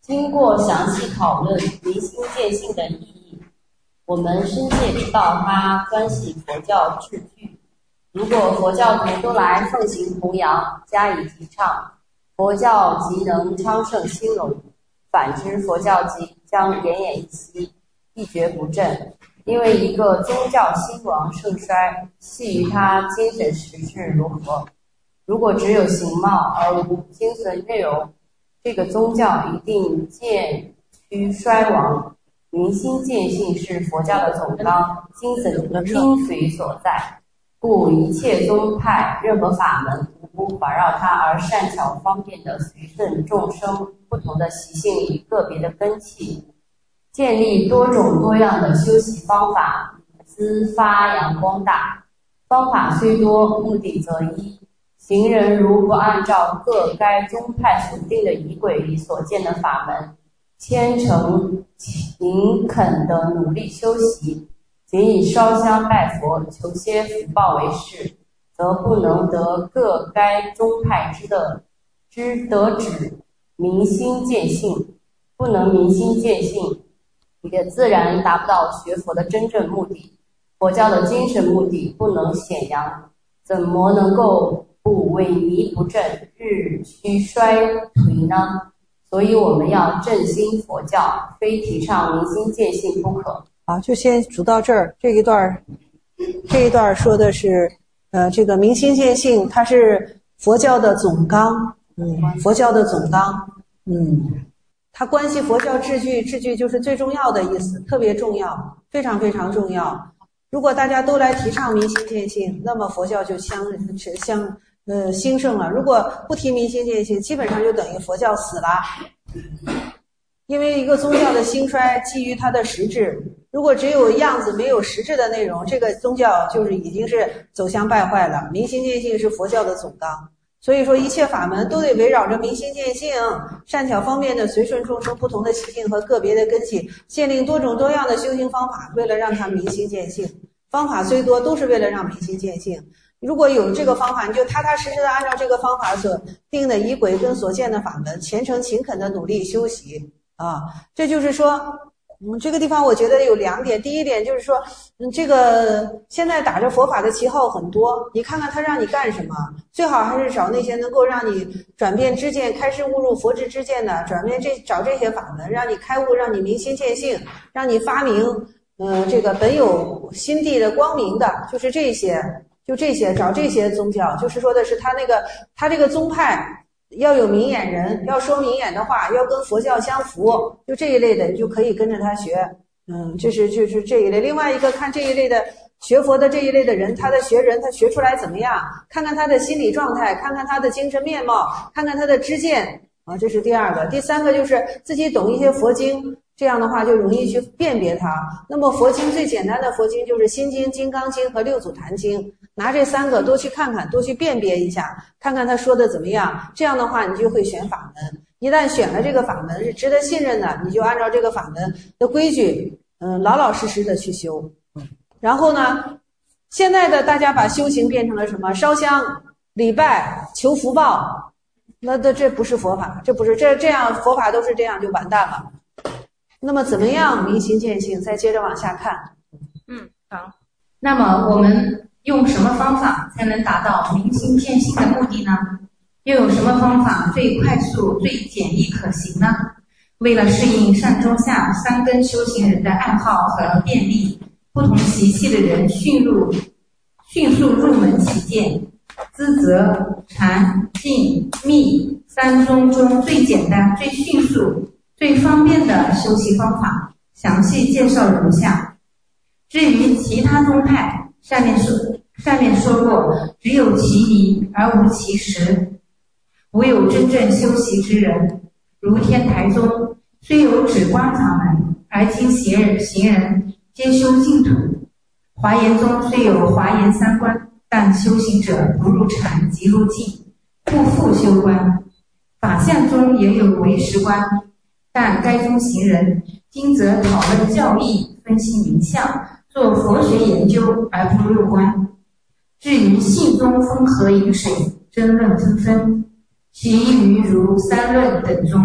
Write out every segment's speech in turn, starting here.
经过详细讨论明心见性的意义，我们深切知道它关系佛教治具。如果佛教徒都来奉行弘扬，加以提倡，佛教即能昌盛兴隆；反之，佛教即将奄奄一息，一蹶不振。因为一个宗教兴亡盛衰，系于它精神实质如何。如果只有形貌而无精神内容，这个宗教一定渐趋衰亡。明心见性是佛教的总纲，精髓所在，故一切宗派任何法门无不环绕它而善巧方便地随顺众生不同的习性与个别的根器，建立多种多样的修习方法，以资发扬光大。方法虽多，目的则一。行人如不按照各该宗派所定的仪轨里所见的法门，虔诚勤恳地努力修习，仅以烧香拜佛求些福报为事，则不能得各该宗派之得指明心见性。不能明心见性，也自然达不到学佛的真正目的。佛教的精神目的不能显扬，怎么能够不萎靡不振，日趋衰颓呢？所以我们要振兴佛教，非提倡明心见性不可。 好，就先读到这儿。这一段说的是，这个明心见性，它是佛教的总纲，佛教的总纲，它关系佛教治具，治具就是最重要的意思，特别重要，非常非常重要。如果大家都来提倡明心见性，那么佛教就兴盛了。如果不提明心见性，基本上就等于佛教死了。因为一个宗教的兴衰基于它的实质，如果只有样子没有实质的内容，这个宗教就是已经是走向败坏了。明心见性是佛教的总纲，所以说一切法门都得围绕着明心见性，善巧方便的随顺众生不同的习性和个别的根器，限定多种多样的修行方法，为了让他明心见性。方法虽多，都是为了让明心见性。如果有这个方法，你就踏踏实实的按照这个方法所定的仪轨跟所见的法门，虔诚勤恳的努力修习啊。这就是说这个地方我觉得有两点。第一点就是说这个现在打着佛法的旗号很多，你看看他让你干什么，最好还是找那些能够让你转变知见，开示悟入佛智之见的，找这些法门，让你开悟，让你明心见性，让你发明这个本有心地的光明的，就是这些，找这些宗教，就是说的是他这个宗派要有明眼人，要说明眼的话，要跟佛教相符，就这一类的你就可以跟着他学。就是这一类。另外一个看这一类的学佛的这一类的人，他的学人他学出来怎么样，看看他的心理状态，看看他的精神面貌，看看他的知见啊，这是第二个。第三个就是自己懂一些佛经，这样的话就容易去辨别它。那么佛经最简单的佛经就是心经、金刚经和六祖坛经，拿这三个多去看看，多去辨别一下，看看他说的怎么样，这样的话你就会选法门。一旦选了这个法门是值得信任的，你就按照这个法门的规矩老老实实的去修。然后呢，现在的大家把修行变成了什么？烧香、礼拜、求福报，那这不是佛法，这不是这样，佛法都是这样就完蛋了。那么怎么样明心见性？再接着往下看。 好。那么我们用什么方法才能达到明心见性的目的呢？又有什么方法最快速、最简易可行呢？为了适应上中下三根修行人的爱好和便利，不同习气的人迅速入门起见，资责、禅、净、密三宗中最简单、最迅速、最方便的修习方法，详细介绍如下。至于其他宗派，下面说过，只有其名而无其实。唯有真正修习之人，如天台宗虽有止观法门，而今行人皆修净土；华严宗虽有华严三观，但修行者不入禅即入净，不复修观。法相宗也有唯识观，但该宗行人今则讨论教义，分析名相，做佛学研究，而不入观。至于信宗风和饮水，争论纷纷，其余如三论等宗，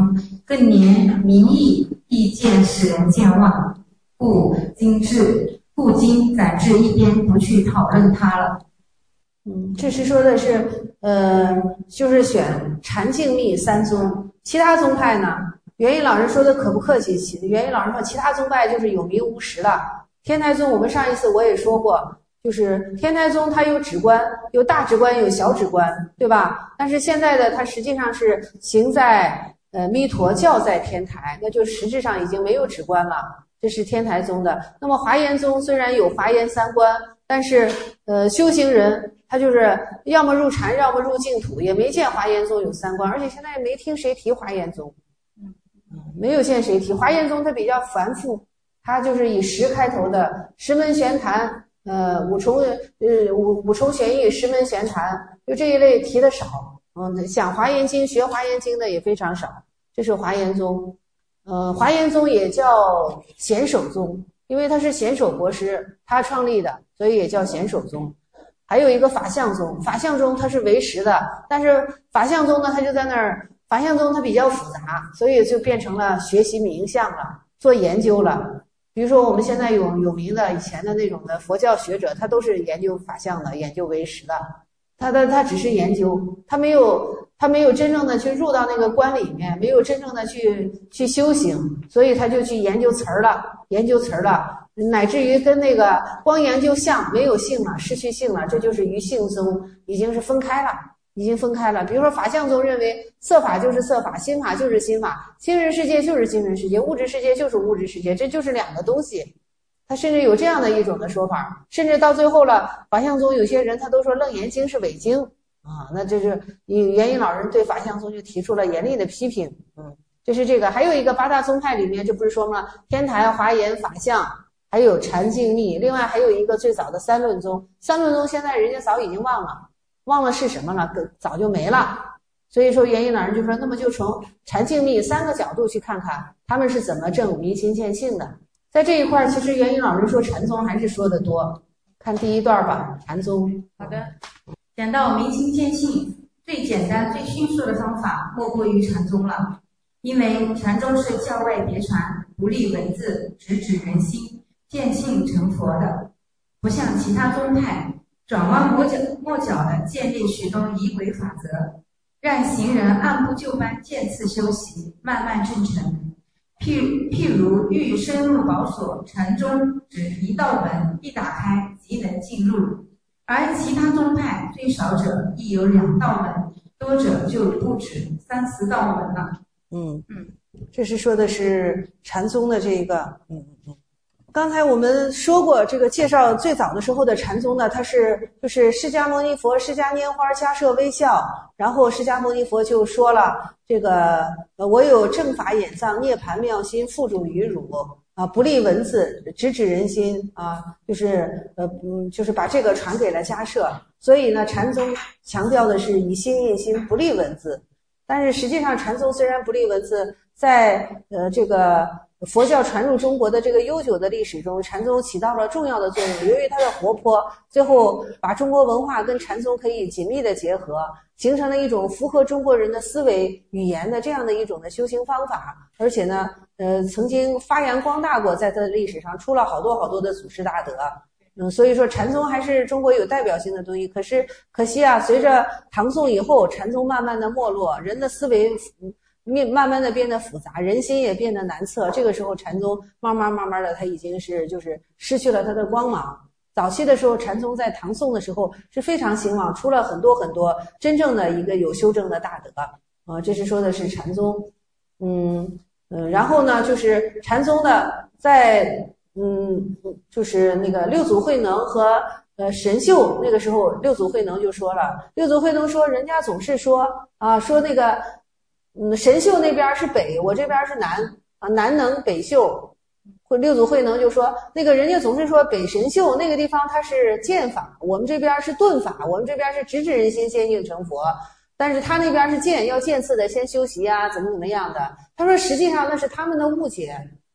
更年民意，意见使人健忘，故今暂置一边，不去讨论它了。 这是说的是，就是选禅净密三宗，其他宗派呢，元一老师说的可不客气，元一老师说其他宗派就是有名无实了。天台宗，我们上一次我也说过，就是天台宗它有止观，有大止观，有小止观，对吧？但是现在的它实际上是行在弥陀，教在天台，那就实质上已经没有止观了。这是天台宗的。那么华严宗虽然有华严三观，但是修行人他就是要么入禅，要么入净土，也没见华严宗有三观，而且现在也没听谁提华严宗，没有见谁提华严宗，它比较繁复，它就是以十开头的十门玄谈，五重玄义，十门玄谈，就这一类提的少。讲华严经、学华严经的也非常少，这是华严宗。华严宗也叫显首宗，因为他是显首国师他创立的，所以也叫显首宗。还有一个法相宗，法相宗它是唯识的，但是法相宗呢，它就在那儿，法相宗它比较复杂，所以就变成了学习名相了，做研究了。比如说我们现在有名的以前的那种的佛教学者，他都是研究法相的，研究唯识的，他只是研究，他没有真正的去入到那个观里面，没有真正的去修行，所以他就去研究词儿了，乃至于跟那个光研究相没有性了，失去性了，这就是于性宗已经分开了。比如说法相宗认为色法就是色法，心法就是心法，精神世界就是精神世界，物质世界就是物质世界，这就是两个东西。他甚至有这样的一种的说法，甚至到最后了，法相宗有些人他都说楞严经是伪经啊，那这是元一老人对法相宗就提出了严厉的批评。这是这个。还有一个八大宗派里面，这不是说吗？天台、华严、法相，还有禅净密，另外还有一个最早的三论宗。三论宗现在人家早已经忘了是什么了，早就没了。所以说元一老人就说，那么就从禅净密三个角度去看看他们是怎么证明心见性的。在这一块，其实元一老人说禅宗还是说的多。看第一段吧，禅宗。 好的，讲到明心见性，最简单、最迅速的方法莫过于禅宗了。因为禅宗是教外别传，不立文字，直指人心，见性成佛的，不像其他宗派转弯抹角的建立许多仪轨法则，让行人按部就班渐次修习，慢慢证成。譬如欲深入宝所，禅宗只一道门，一打开即能进入，而其他宗派最少者亦有2道门，多者就不止3、4道门了。 这是说的是禅宗的这个。刚才我们说过，这个介绍最早的时候的禅宗呢，它就是释迦牟尼佛释迦拈花迦摄微笑，然后释迦牟尼佛就说了这个我有正法眼藏涅槃妙心付诸于汝啊，不立文字，直指人心啊，就是把这个传给了迦摄。所以呢，禅宗强调的是以心印心，不立文字。但是实际上禅宗虽然不立文字，在这个佛教传入中国的这个悠久的历史中，禅宗起到了重要的作用。由于它的活泼，最后把中国文化跟禅宗可以紧密的结合，形成了一种符合中国人的思维语言的这样的一种的修行方法。而且呢曾经发扬光大过，在它的历史上出了好多的祖师大德。所以说禅宗还是中国有代表性的东西。可惜啊，随着唐宋以后，禅宗慢慢的没落，人的思维慢慢的变得复杂，人心也变得难测。这个时候禅宗慢慢的，它已经是就是失去了它的光芒。早期的时候，禅宗在唐宋的时候是非常兴旺，出了很多真正的一个有修正的大德。这是说的是禅宗。然后呢，就是禅宗的在就是那个六祖慧能和神秀，那个时候六祖慧能就说了，六祖慧能说人家总是说说那个神秀那边是北，我这边是南南能北秀。六祖慧能就说那个人家总是说北神秀那个地方它是剑法，我们这边是顿法，我们这边是直指人心先性成佛，但是他那边是剑，要渐次的先修习啊，怎么样的。他说实际上那是他们的误解。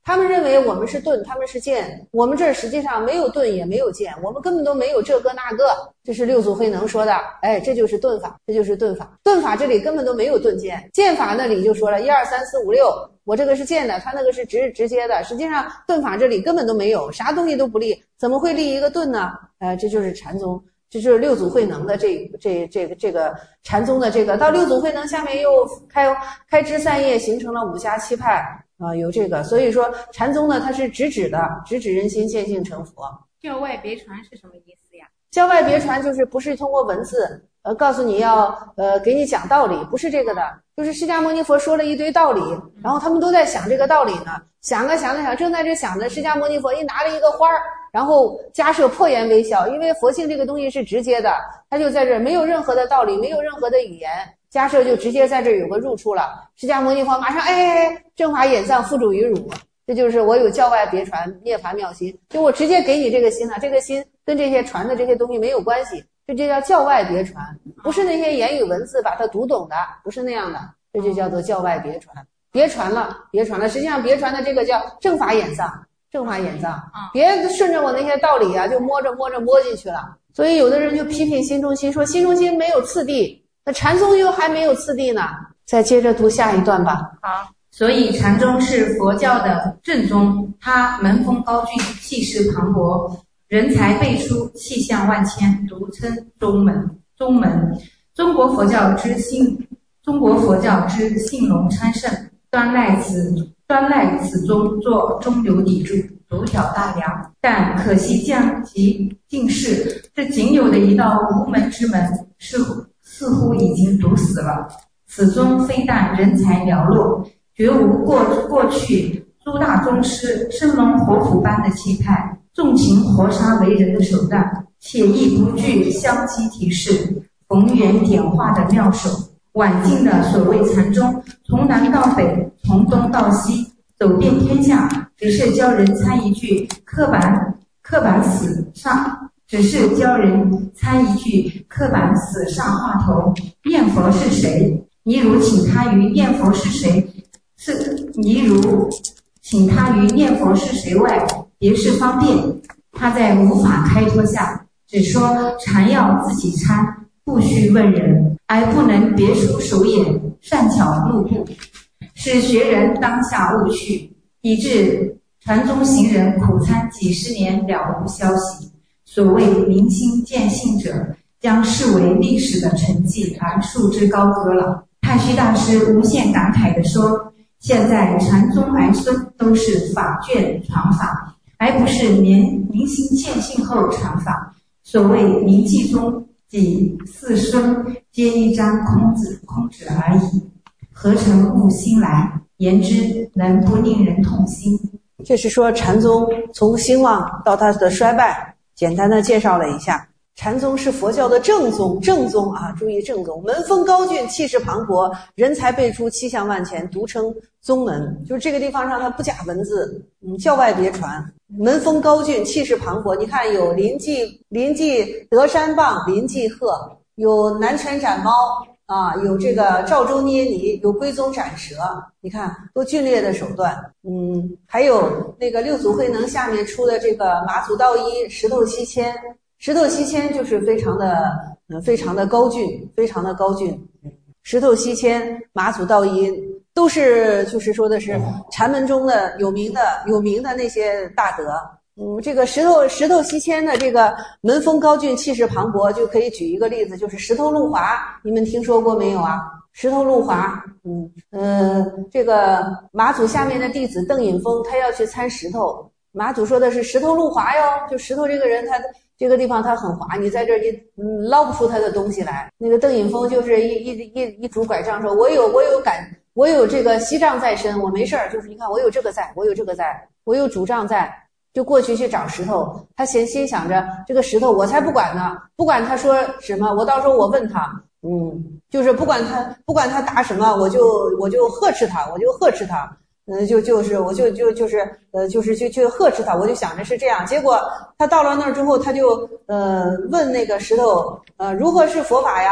他们认为我们是盾，他们是剑，我们这儿实际上没有盾也没有剑，我们根本都没有这个那个。这是六祖慧能说的，哎，这就是盾法，这就是盾法。盾法这里根本都没有盾剑，剑法那里就说了1、2、3、4、5、6，我这个是剑的，他那个是直接的。实际上盾法这里根本都没有，啥东西都不立，怎么会立一个盾呢？这就是禅宗。这就是六祖慧能的这个禅宗的这个，到六祖慧能下面又开枝散叶，形成了五家七派有这个，所以说禅宗呢，它是直指人心见性成佛。 教外别传是什么意思呀？ 教外别传就是不是通过文字告诉你要给你讲道理，不是这个的，就是释迦牟尼佛说了一堆道理，然后他们都在想这个道理呢，想，正在这想着，释迦牟尼佛一拿了一个花儿，然后迦叶破颜微笑，因为佛性这个东西是直接的，他就在这儿没有任何的道理，没有任何的语言，迦叶就直接在这儿有个入处了。释迦牟尼佛马上正法眼藏付诸于汝，这就是我有教外别传涅槃妙心，就我直接给你这个心了，这个心跟这些传的这些东西没有关系，这叫教外别传，不是那些言语文字把它读懂的，不是那样的，这就叫做教外别传。别传了，实际上别传的这个叫正法眼藏，别顺着我那些道理啊，就摸进去了。所以有的人就批评心中心，说心中心没有次第，那禅宗又还没有次第呢。再接着读下一段吧。 好，所以禅宗是佛教的正宗，它门风高峻，气势磅礴，人才辈出，气象万千，独称宗门。中国佛教之信隆昌盛，端赖此宗做中流砥柱，独挑大梁。但可惜将其尽逝，这仅有的一道无门之门似乎已经堵死了。此宗非但人才寥落，绝无过去诸大宗师生龙活虎般的气派，纵情活杀为人的手段，且亦不具相机提示，逢源点化的妙手。晚近的所谓禅宗，从南到北，从东到西，走遍天下，只是教人参一句刻板死上，话头，念佛是谁？你如请他于念佛是谁外，别是方便。他在无法开脱下，只说禅要自己参，不需问人，而不能别出手眼，善巧入步，使学人当下误去，以致传宗行人苦参几十年了无消息。所谓明心见性者，将视为历史的成绩而束之高阁了。太虚大师无限感慨地说，现在禅宗儿孙都是法卷传法，而不是明心见性后传法。所谓明记宗及四孙皆一张空纸而已，何成悟心来？言之能不令人痛心。 这是说禅宗从兴旺到它的衰败，简单的介绍了一下。禅宗是佛教的正宗啊，注意正宗，门风高峻，气势磅礴，人才辈出，气象万千，独称宗门。就是这个地方上它不加文字，教外别传，门风高峻，气势磅礴。你看有临济德山棒，临济鹤，有南拳斩猫啊，有这个赵州捏泥，有归宗斩蛇，你看多峻烈的手段。还有那个六祖慧能下面出的这个马祖道一，石头西迁。石头西迁就是非常的高峻，石头西迁、马祖道一都是就是说的是禅门中的有名的那些大德。这个石头西迁的这个门风高峻，气势磅礴，就可以举一个例子，就是石头路华，你们听说过没有啊？石头路华，这个马祖下面的弟子邓隐峰，他要去参石头，马祖说的是石头路滑哟，就石头这个人他这个地方他很滑，你在这儿捞不出他的东西来。那个邓隐峰就是一拄拐杖说，我有这个锡杖在身，我没事儿，就是你看我有这个在，我有拄杖在，就过去找石头。他心想着这个石头我才不管呢，不管他说什么，我到时候我问他，就是不管他答什么，我就呵斥他，就是去呵斥他，我就想着是这样。结果他到了那儿之后，他就问那个石头，如何是佛法呀？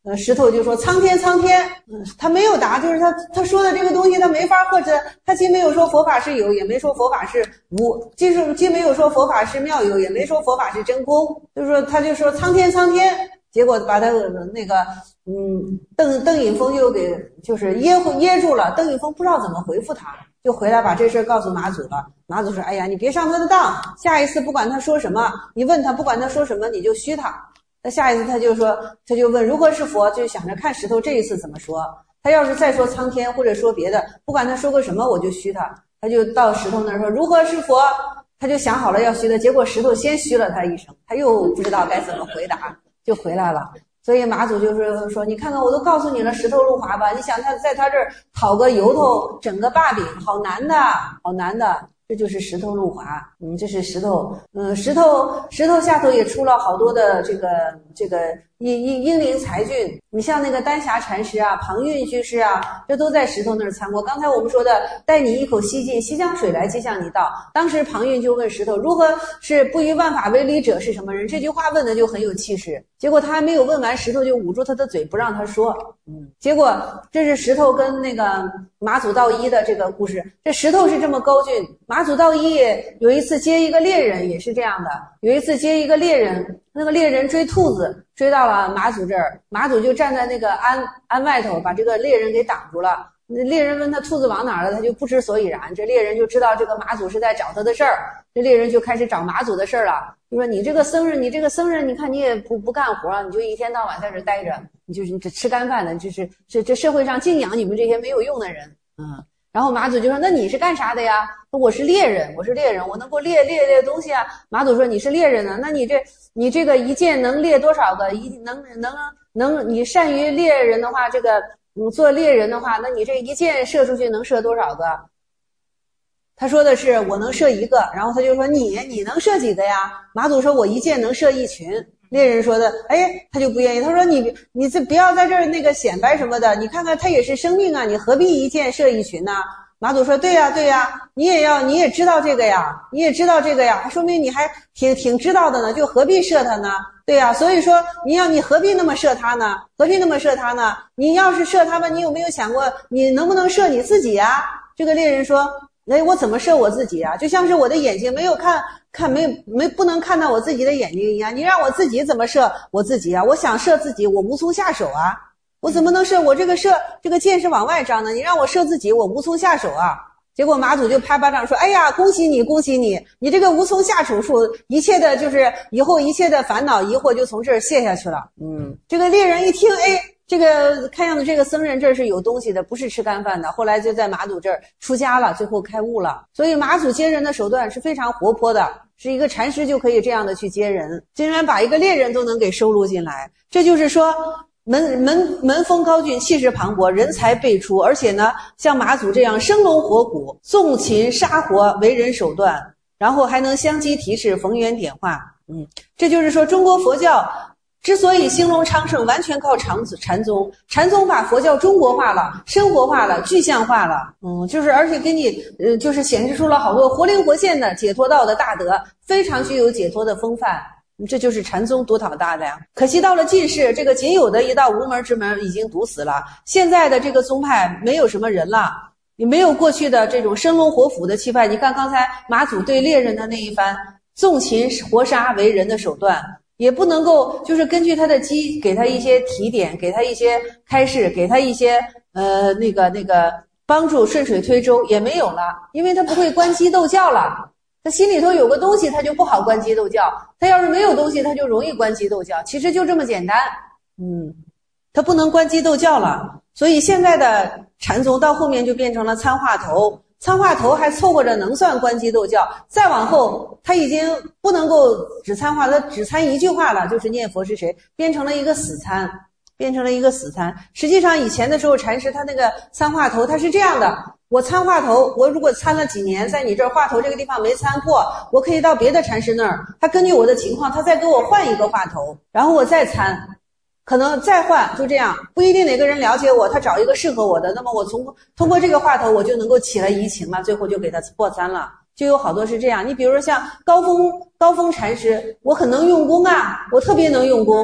石头就说苍天苍天，他没有答，就是他说的这个东西他没法获知，他既没有说佛法是有，也没说佛法是无，既没有说佛法是妙有，也没说佛法是真空，就是说他就说苍天苍天，结果把他那个邓颖峰就给就是噎住了，邓颖峰不知道怎么回复他，就回来把这事告诉马祖了。马祖说：“哎呀，你别上他的当，下一次不管他说什么，你问他，不管他说什么，你就虚他。”那下一次他就问如何是佛，就想着看石头这一次怎么说。他要是再说苍天或者说别的，不管他说个什么，我就虚他。他就到石头那儿说如何是佛，他就想好了要虚他，结果石头先虚了他一声，他又不知道该怎么回答，就回来了。所以马祖就是说，你看看我都告诉你了，石头路滑吧，你想他在他这儿讨个由头，整个把柄，好难的，好难的。这就是石头路滑，这是石头，石头下头也出了好多的这个英灵才俊。你像那个丹霞禅师啊、庞蕴居士啊，这都在石头那儿参过。刚才我们说的带你一口吸尽西江水来接向你道，当时庞蕴就问石头，如何是不于万法为理者是什么人？这句话问的就很有气势。结果他还没有问完，石头就捂住他的嘴不让他说。结果这是石头跟那个马祖道一的这个故事。这石头是这么高峻，马祖道一有一次接一个猎人也是这样的，有一次接一个猎人，那个猎人追兔子，追到了马祖这儿，马祖就站在那个鞍外头，把这个猎人给挡住了。猎人问他兔子往哪儿了，他就不知所以然。这猎人就知道这个马祖是在找他的事儿，这猎人就开始找马祖的事儿了，就说你这个僧人，你看你也不干活，你就一天到晚在这待着，你这吃干饭的，就是这社会上净养你们这些没有用的人。然后马祖就说，那你是干啥的呀？我是猎人，我能够猎东西啊。马祖说，你是猎人呢，那你这个一箭能猎多少个？你善于猎人的话，这个做猎人的话，那你这一箭射出去能射多少个？他说的是我能射一个，然后他就说你能射几个呀？马祖说我一箭能射一群。猎人说的，他就不愿意，他说你这不要在这儿那个显摆什么的，你看看他也是生命啊，你何必一箭射一群呢？马祖说对呀，你也知道这个呀，说明你还挺知道的呢，就何必射他呢？对呀，所以说你何必那么射他呢？你要是射他们，你有没有想过你能不能射你自己呀？这个猎人说，我怎么射我自己啊？就像是我的眼睛没有不能看到我自己的眼睛一样，你让我自己怎么射我自己啊？我想射自己，我无从下手啊，我怎么能射？我这个箭是往外张的，你让我射自己，我无从下手啊。结果马祖就拍巴掌说，哎呀，恭喜你，你这个无从下手术，一切的就是以后一切的烦恼疑惑就从这儿卸下去了。这个猎人一听，这个看样子这个僧人这儿是有东西的，不是吃干饭的，后来就在马祖这儿出家了，最后开悟了。所以马祖接人的手段是非常活泼的，是一个禅师就可以这样的去接人，竟然把一个猎人都能给收录进来，这就是说门风高峻，气势磅礴，人才辈出，而且呢，像马祖这样生龙活虎，纵禽杀活为人手段，然后还能相机提示，逢源点化。这就是说中国佛教之所以兴隆昌盛，完全靠禅宗。禅宗把佛教中国化了，生活化了，具象化了。就是而且给你就是显示出了好多活灵活现的解脱道的大德，非常具有解脱的风范。这就是禅宗独讨大梁。可惜到了近世，这个仅有的一道无门之门已经堵死了。现在的这个宗派没有什么人了，也没有过去的这种生龙活虎的气派。你看刚才马祖对猎人的那一番纵禽活杀为人的手段，也不能够就是根据他的机给他一些提点，给他一些开示，给他一些那个帮助，顺水推舟也没有了，因为他不会观机斗教了。他心里头有个东西，他就不好观机斗教；他要是没有东西，他就容易观机斗教。其实就这么简单。他不能观机斗教了，所以现在的禅宗到后面就变成了参话头。参话头还凑合着能算观机斗教，再往后他已经不能够只参话，他只参一句话了，就是念佛是谁，变成了一个死参。实际上以前的时候，禅师他那个参话头他是这样的，我参话头，我如果参了几年，在你这儿话头这个地方没参过，我可以到别的禅师那儿，他根据我的情况，他再给我换一个话头，然后我再参，可能再换，就这样，不一定哪个人了解我，他找一个适合我的，那么我通过这个话头，我就能够起了移情了，最后就给他破参了。就有好多是这样。你比如说像高峰禅师，我很能用功啊，我特别能用功，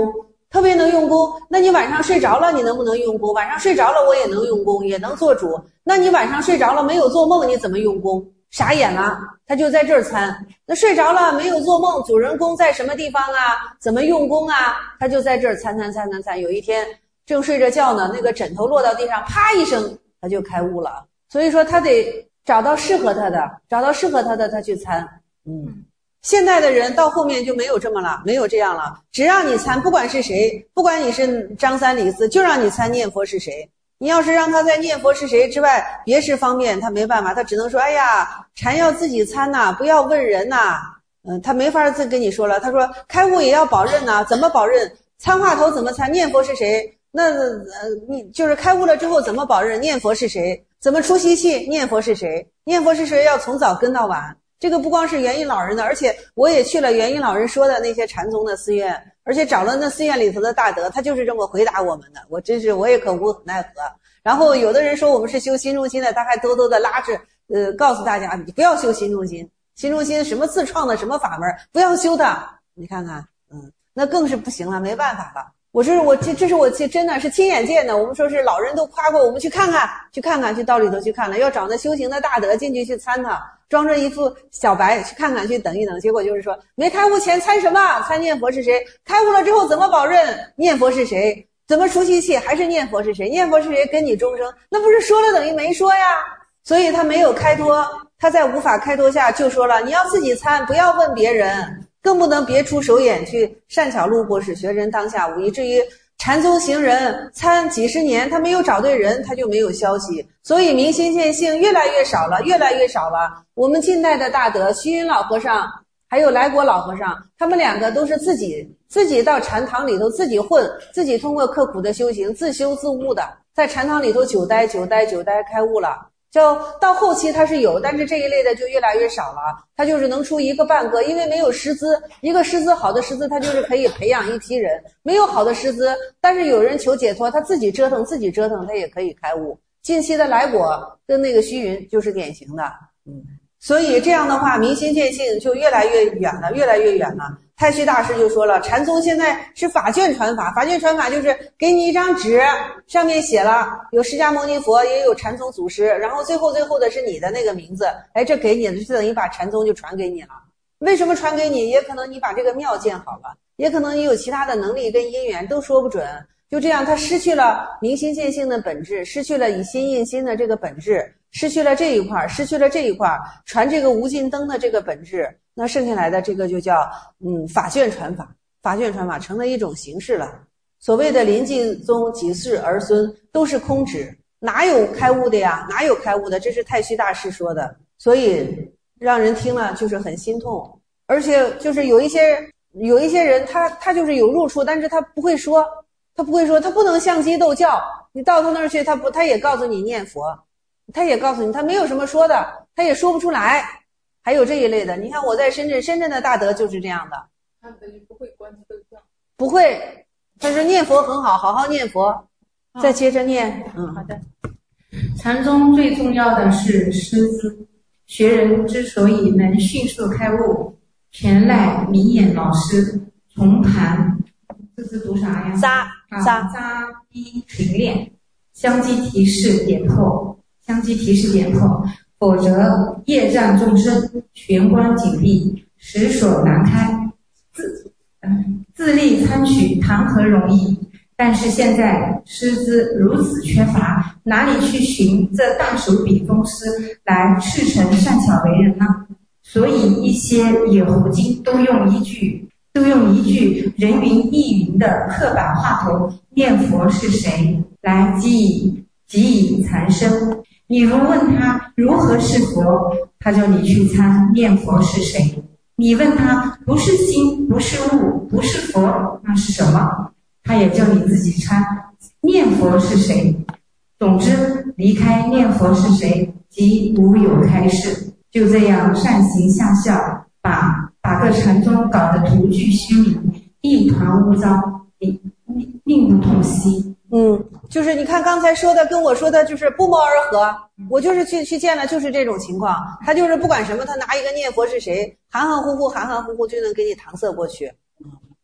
特别能用功。那你晚上睡着了，你能不能用功？晚上睡着了我也能用功，也能做主。那你晚上睡着了没有做梦，你怎么用功？傻眼了，他就在这儿参。那睡着了没有做梦，主人公在什么地方啊？怎么用功啊？他就在这儿参。有一天正睡着觉呢，那个枕头落到地上，啪一声，他就开悟了。所以说他得找到适合他的，他去参。现在的人到后面就没有这么了，没有这样了，只让你参，不管是谁，不管你是张三李四，就让你参念佛是谁。你要是让他在念佛是谁之外别事方面，他没办法，他只能说哎呀，禅要自己参呐，不要问人呐。他没法再跟你说了。他说开悟也要保任呐，怎么保任？参话头怎么参？念佛是谁？那你就是开悟了之后怎么保任？念佛是谁？怎么出习气？念佛是谁？念佛是谁要从早跟到晚。这个不光是元音老人的，而且我也去了元音老人说的那些禅宗的寺院，而且找了那寺院里头的大德，他就是这么回答我们的。我也可无奈何。然后有的人说我们是修心中心的，他还偷偷的拉着告诉大家你不要修心中心，心中心什么自创的什么法门，不要修它。你看看，那更是不行了，没办法了。这是我真的是亲眼见的。我们说是老人都夸过，我们去看看，去道里头去看了，要找那修行的大德进去参他，装着一副小白去看看，去等一等。结果就是说没开悟前参什么？参念佛是谁？开悟了之后怎么保任？念佛是谁？怎么出习气？还是念佛是谁？念佛是谁跟你终生？那不是说了等于没说呀。所以他没有开脱，他在无法开脱下就说了，你要自己参，不要问别人，更不能别出手眼去善巧路过，使学人当下无，以至于禅宗行人参几十年，他没有找对人，他就没有消息。所以明心见性越来越少了。我们近代的大德虚云老和尚还有来果老和尚，他们两个都是自己到禅堂里头自己混，自己通过刻苦的修行自修自悟的，在禅堂里头久待开悟了。就到后期他是有，但是这一类的就越来越少了，他就是能出一个半个，因为没有师资，一个师资好的师资他就是可以培养一批人，没有好的师资，但是有人求解脱，他自己折腾他也可以开悟。近期的来果跟那个虚云就是典型的。所以这样的话明心见性就越来越远了。太虚大师就说了，禅宗现在是法卷传法，法卷传法就是给你一张纸，上面写了有释迦牟尼佛，也有禅宗祖师，然后最后的是你的那个名字，这给你的就等于把禅宗就传给你了。为什么传给你？也可能你把这个庙建好了，也可能你有其他的能力跟因缘，都说不准。就这样他失去了明心见性的本质，失去了以心印心的这个本质，失去了这一块，传这个无尽灯的这个本质，那剩下来的这个就叫法卷传法成了一种形式了。所谓的临济宗几世儿孙都是空指，哪有开悟的呀？哪有开悟的？这是太虚大师说的，所以让人听了就是很心痛。而且就是有一些人他就是有入处，但是他不会说，他不能相机斗教。你到他那儿去，他也告诉你念佛，他也告诉你他没有什么说的，他也说不出来。还有这一类的，你看我在深圳的大德就是这样的， 他等于不会关机斗教， 不会，他说念佛很好，好好念佛，再接着念。 好的。禅宗最重要的是师资，学人之所以能迅速开悟，全赖明眼老师从盘，这是读啥呀？扎逼锤炼，相继提示点破，否则业障众生，玄关紧闭，实所难开。自力参取谈何容易？但是现在师资如此缺乏，哪里去寻这大手笔宗师来赤诚善巧为人呢？所以一些野狐精都用一句人云亦云的刻板话头念佛是谁来给予残生。你如问他如何是佛，他叫你去参念佛是谁。你问他不是心，不是物，不是佛，那是什么？他也叫你自己参念佛是谁。总之离开念佛是谁即无有开示。就这样善行下效，把个禅宗搞得徒具虚名，一团污糟，命不同兮。 就是你看刚才说的跟我说的就是不谋而合。我就是去见了，就是这种情况。他就是不管什么，他拿一个念佛是谁，含含糊糊就能给你搪塞过去。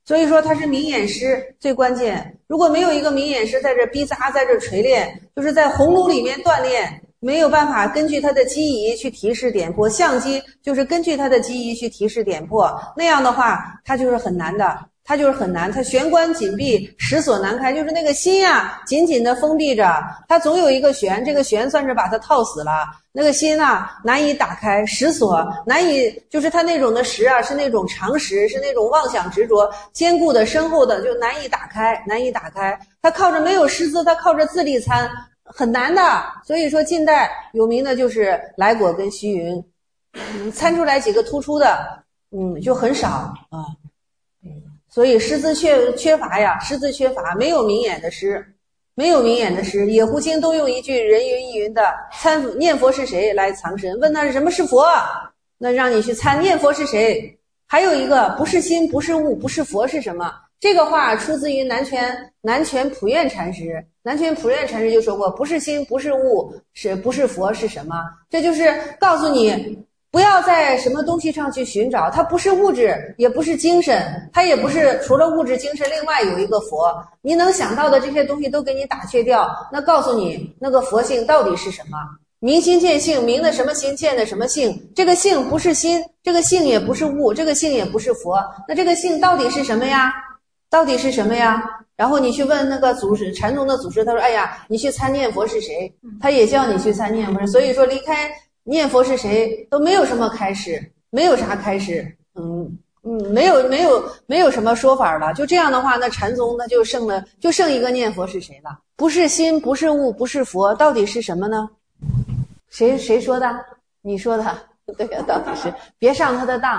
所以说他是明眼师最关键。如果没有一个明眼师在这逼扎，在这锤炼，就是在红炉里面锻炼，没有办法根据他的机宜去提示点破，相机就是根据他的机宜去提示点破，那样的话他就是很难的，他就是很难，他玄关紧闭，石锁难开，就是那个心啊紧紧的封闭着，他总有一个弦，这个弦算是把他套死了，那个心啊难以打开，石锁难以，就是他那种的石啊是那种常识，是那种妄想执着坚固的深厚的，就难以打开，难以打开。他靠着没有师资，他靠着自力参，很难的。所以说近代有名的就是来果跟虚云，参出来几个突出的就很少啊。所以师资缺乏呀，师资缺乏，没有明眼的师，没有明眼的师。野狐精都用一句人云亦云的参念佛是谁来藏身，问他是什么是佛，那让你去参念佛是谁。还有一个不是心不是物不是佛是什么，这个话出自于南拳普愿禅师。南拳普愿禅师就说过，不是心不是物不是佛是什么，这就是告诉你不要在什么东西上去寻找，它不是物质，也不是精神，它也不是除了物质精神另外有一个佛，你能想到的这些东西都给你打却掉，那告诉你那个佛性到底是什么。明心见性，明的什么心，见的什么性，这个性不是心，这个性也不是物，这个性也不是佛，那这个性到底是什么呀？到底是什么呀？然后你去问那个祖师，禅宗的祖师，他说哎呀你去参念佛是谁，他也叫你去参念佛。所以说离开念佛是谁都没有什么开始，没有啥开始，没有什么说法了。就这样的话，那禅宗那就剩一个念佛是谁了。不是心不是物不是佛，到底是什么呢？谁说的？你说的。对呀，到底是别上他的当。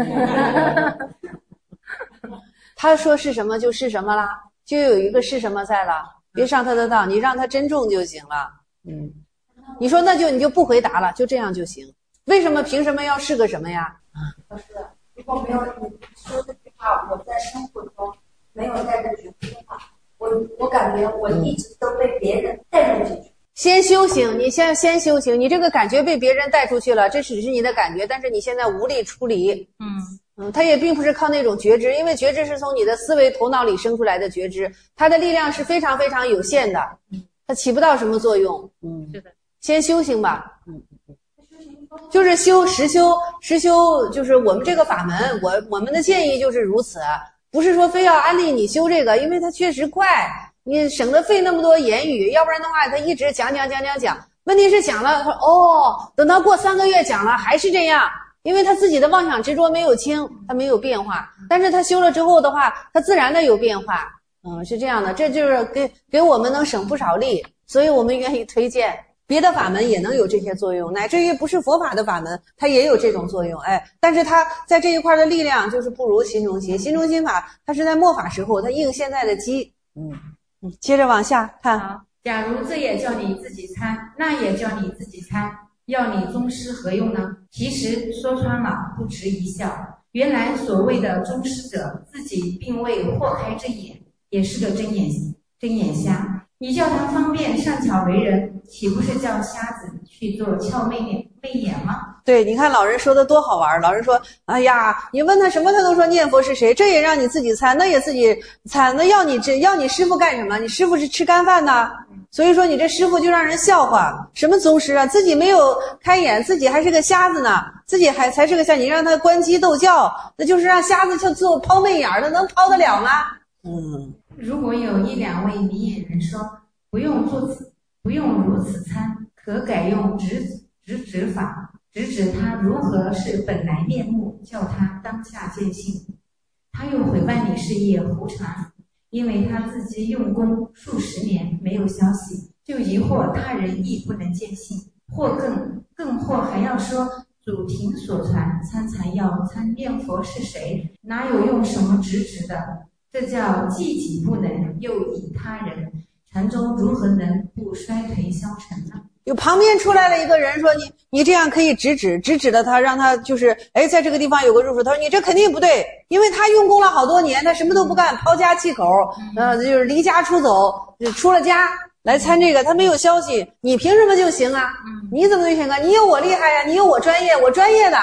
他说是什么就是什么啦，就有一个是什么在了，别上他的当，你让他珍重就行了。你说那就你就不回答了，就这样就行。为什么凭什么要是个什么呀？ 老师，如果没有你说这句话，我在生活中没有带着觉悟的话，我感觉我一直都被别人带入进去。 先修行，你先修行，你这个感觉被别人带出去了，这只是你的感觉，但是你现在无力处理。它也并不是靠那种觉知，因为觉知是从你的思维头脑里生出来的觉知，它的力量是非常非常有限的，它起不到什么作用。 是的， 先修行吧。就是实修，就是我们这个法门，我们的建议就是如此，不是说非要安利你修这个，因为它确实快，你省得费那么多言语，要不然的话他一直讲。问题是讲了，等到过3个月讲了还是这样，因为他自己的妄想执着没有清，他没有变化。但是他修了之后的话，他自然的有变化。是这样的，这就是给我们能省不少力，所以我们愿意推荐。别的法门也能有这些作用，乃至于不是佛法的法门，它也有这种作用。但是它在这一块的力量就是不如心中心。心中心法它是在末法时候，它应现在的机。接着往下看。 好，假如这也叫你自己参，那也叫你自己参，要你宗师何用呢？其实说穿了，不值一笑。原来所谓的宗师者，自己并未豁开这眼，也是个睁眼瞎。你叫他方便善巧为人，岂不是叫瞎子去做俏媚眼吗？ 对，你看老人说的多好玩。老人说，哎呀，你问他什么他都说念佛是谁，这也让你自己参，那也自己参，那要你师傅干什么？你师傅是吃干饭的，所以说你这师傅就让人笑话。什么宗师啊，自己没有开眼，自己还是个瞎子呢，自己才是个瞎，你让他观鸡斗教，那就是让瞎子去做抛媚眼的，能抛得了吗？ 如果有1、2位明眼人说不用如此参，可改用直指法，直指他如何是本来面目，叫他当下见性。他又毁谤你事业胡传，因为他自己用功数10年没有消息，就疑惑他人亦不能见性，或更或还要说祖庭所传参禅要参念佛是谁，哪有用什么直指的？这叫既己不能，又以他人，禅宗如何能不衰颓消沉呢？ 有旁边出来了一个人说，你这样可以直指了他，让他就是在这个地方有个入处。他说你这肯定不对，因为他用功了好多年，他什么都不干，抛家弃口，就是离家出走，出了家来参这个，他没有消息，你凭什么就行啊？你怎么就行啊？你有我厉害呀，你有我专业，我专业的，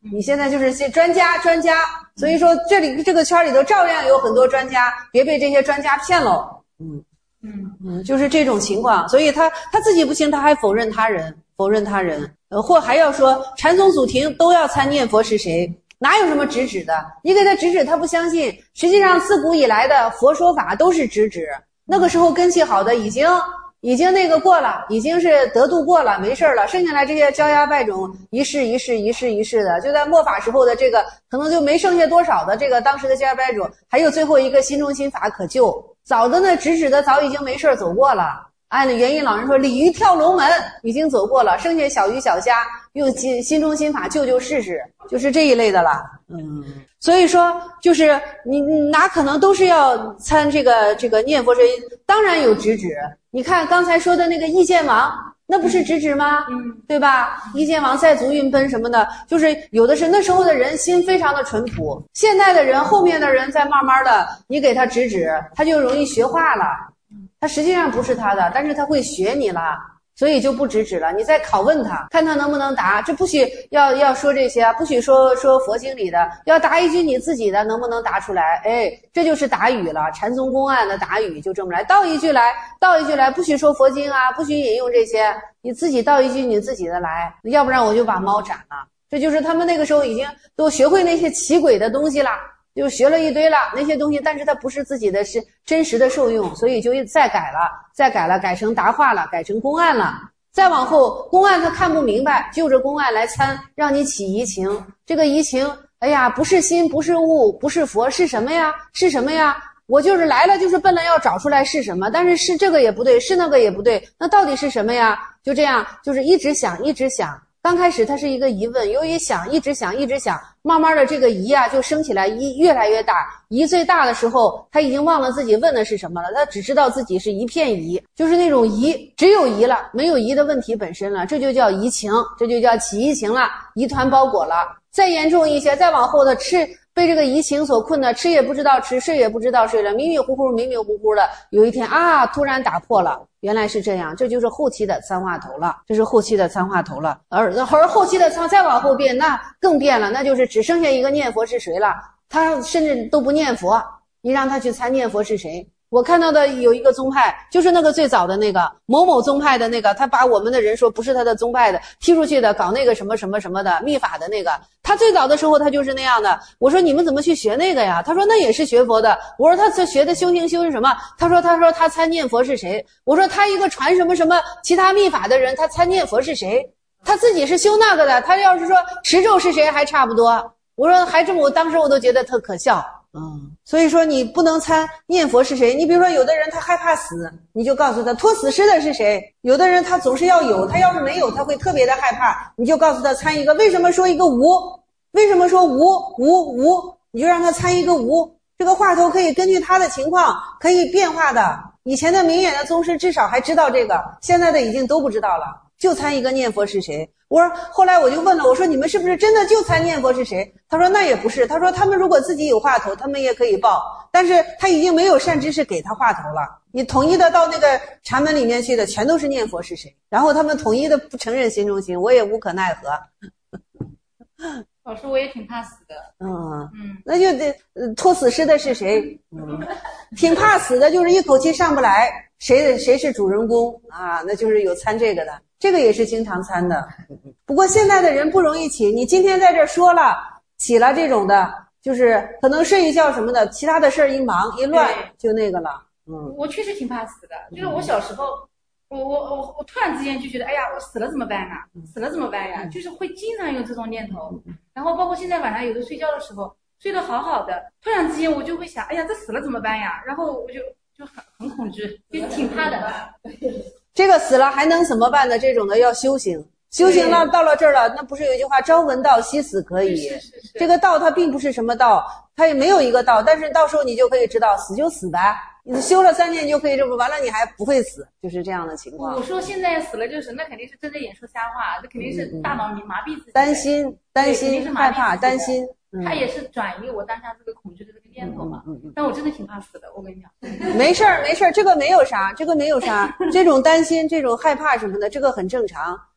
你现在就是些专家，所以说这个圈里头照样有很多专家，别被这些专家骗喽。就是这种情况，所以他自己不行，他还否认他人，或还要说禅宗祖庭都要参念佛是谁，哪有什么直指的？你给他直指，他不相信。实际上自古以来的佛说法都是直指，那个时候根气好的已经那个过了，已经是得度过了，没事了。剩下来这些焦芽败种，一世的，就在末法时候的这个，可能就没剩下多少的这个当时的焦芽败种，还有最后一个心中心法可救。早的呢，直指的早已经没事走过了。按元印老人说，鲤鱼跳龙门已经走过了，剩下小鱼小虾用心中心法救试试，就是这一类的了。所以说就是你哪可能都是要参这个念佛谁？当然有直指。你看刚才说的那个意见王，那不是直指吗？对吧？意见王在足云奔什么的，就是有的是那时候的人心非常的淳朴，现代的人后面的人在慢慢的你给他直指，他就容易学化了。他实际上不是他的，但是他会学你了，所以就不直指了。你再拷问他，看他能不能答。这不许要说这些啊，不许说佛经里的，要答一句你自己的，能不能答出来？哎，这就是答语了。禅宗公案的答语就这么来，道一句来，不许说佛经啊，不许引用这些，你自己道一句你自己的来，要不然我就把猫斩了。这就是他们那个时候已经都学会那些奇诡的东西了。就学了一堆了那些东西，但是它不是自己的是真实的受用，所以就再改了，改成答话了，改成公案了。再往后公案他看不明白，就着公案来参，让你起疑情。这个疑情，哎呀，不是心，不是物，不是佛，是什么呀？我就是来了，就是奔了要找出来是什么，但是是这个也不对，是那个也不对，那到底是什么呀？就这样，就是一直想。刚开始它是一个疑问，由于一直想，慢慢的这个疑啊就升起来，疑越来越大。疑最大的时候，他已经忘了自己问的是什么了，他只知道自己是一片疑，就是那种疑，只有疑了，没有疑的问题本身了，这就叫疑情，这就叫起疑情了，疑团包裹了。再严重一些，再往后的被这个疑情所困的，吃也不知道吃，睡也不知道睡了，迷迷糊糊的，有一天啊，突然打破了，原来是这样，这就是后期的参话头了，而后期的再往后变，那更变了，那就是只剩下一个念佛是谁了，他甚至都不念佛，你让他去参念佛是谁？我看到的有一个宗派，就是那个最早的那个某某宗派的那个，他把我们的人说不是他的宗派的踢出去的，搞那个什么的密法的那个，他最早的时候他就是那样的。我说你们怎么去学那个呀？他说那也是学佛的。我说他学的修行是什么？他说他参念佛是谁？我说他一个传什么其他密法的人，他参念佛是谁？他自己是修那个的，他要是说持咒是谁还差不多。我说还这么，当时我都觉得特可笑。所以说你不能参念佛是谁。你比如说有的人他害怕死，你就告诉他拖死尸的是谁。有的人他总是要有，他要是没有他会特别的害怕，你就告诉他参一个。为什么说一个无？为什么说无？你就让他参一个无。这个话头可以根据他的情况可以变化的。以前的明眼的宗师至少还知道这个，现在的已经都不知道了，就参一个念佛是谁。我说后来我就问了，我说你们是不是真的就参念佛是谁？他说那也不是，他说他们如果自己有话头他们也可以报，但是他已经没有善知识给他话头了，你统一的到那个禅门里面去的全都是念佛是谁，然后他们统一的不承认心中心，我也无可奈何。 老师我也挺怕死的。 那就得拖死尸的是谁？挺怕死的就是一口气上不来，谁是主人公啊？那就是有参这个的，这个也是经常参的。不过现在的人不容易起，你今天在这说了起了这种的，就是可能睡一觉什么的，其他的事儿一忙一乱就那个了。 我确实挺怕死的，就是我小时候我突然之间就觉得，哎呀，我死了怎么办啊？死了怎么办呀？就是会经常有这种念头。然后包括现在晚上有的睡觉的时候，睡得好好的，突然之间我就会想，哎呀，这死了怎么办呀？然后我就很恐惧，就挺怕的。 这个死了还能怎么办呢？这种的要修行。修行了到了这儿了，那不是有一句话朝闻道夕死可以。 是。 这个道它并不是什么道，它也没有一个道，但是到时候你就可以知道死就死呗。你修了3年就可以这么完了，你还不会死，就是这样的情况。 我说现在死了就是，那肯定是睁着眼说瞎话，这肯定是大脑麻痹自己， 担心害怕担心。 他也是转移我当下这个恐惧的这个念头嘛。但我真的挺怕死的，我跟你讲。 没事儿，这个没有啥，这种担心这种害怕什么的，这个很正常。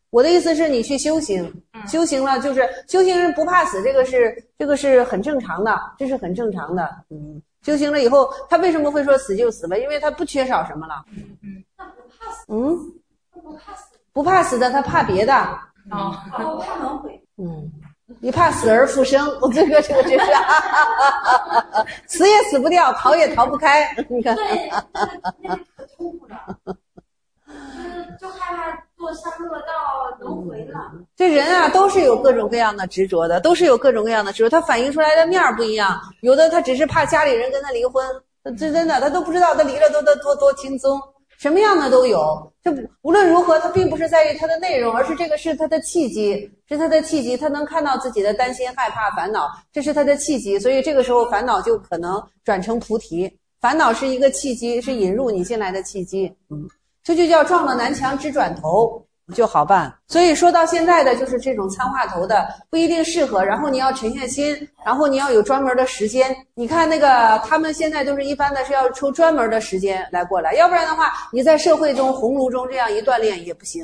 我的意思是你去修行，修行了就是修行人不怕死，这个是很正常的，这是很正常的。修行了以后，他为什么会说死就死吧？因为他不缺少什么了。 那不怕死。那不怕死。 不怕死的，他怕别的。 我怕轮回。 你怕死而复生，我这个就是死也死不掉，逃也逃不开。你看， 对，那个可痛苦了，就害怕做上恶道轮回了。 这人啊，都是有各种各样的执着的，都是有各种各样的执着，他反映出来的面不一样。有的他只是怕家里人跟他离婚，这真的他都不知道他离了多轻松。什么样的都有，这无论如何，它并不是在于它的内容，而是这个是它的契机，他能看到自己的担心、害怕、烦恼，这是他的契机，所以这个时候烦恼就可能转成菩提。烦恼是一个契机，是引入你进来的契机。这就叫撞了南墙直转头，就好办。所以说到现在的就是这种参话头的不一定适合，然后你要沉下心，然后你要有专门的时间。你看那个他们现在都是一般的是要抽专门的时间来过来，要不然的话你在社会中红炉中这样一锻炼也不行。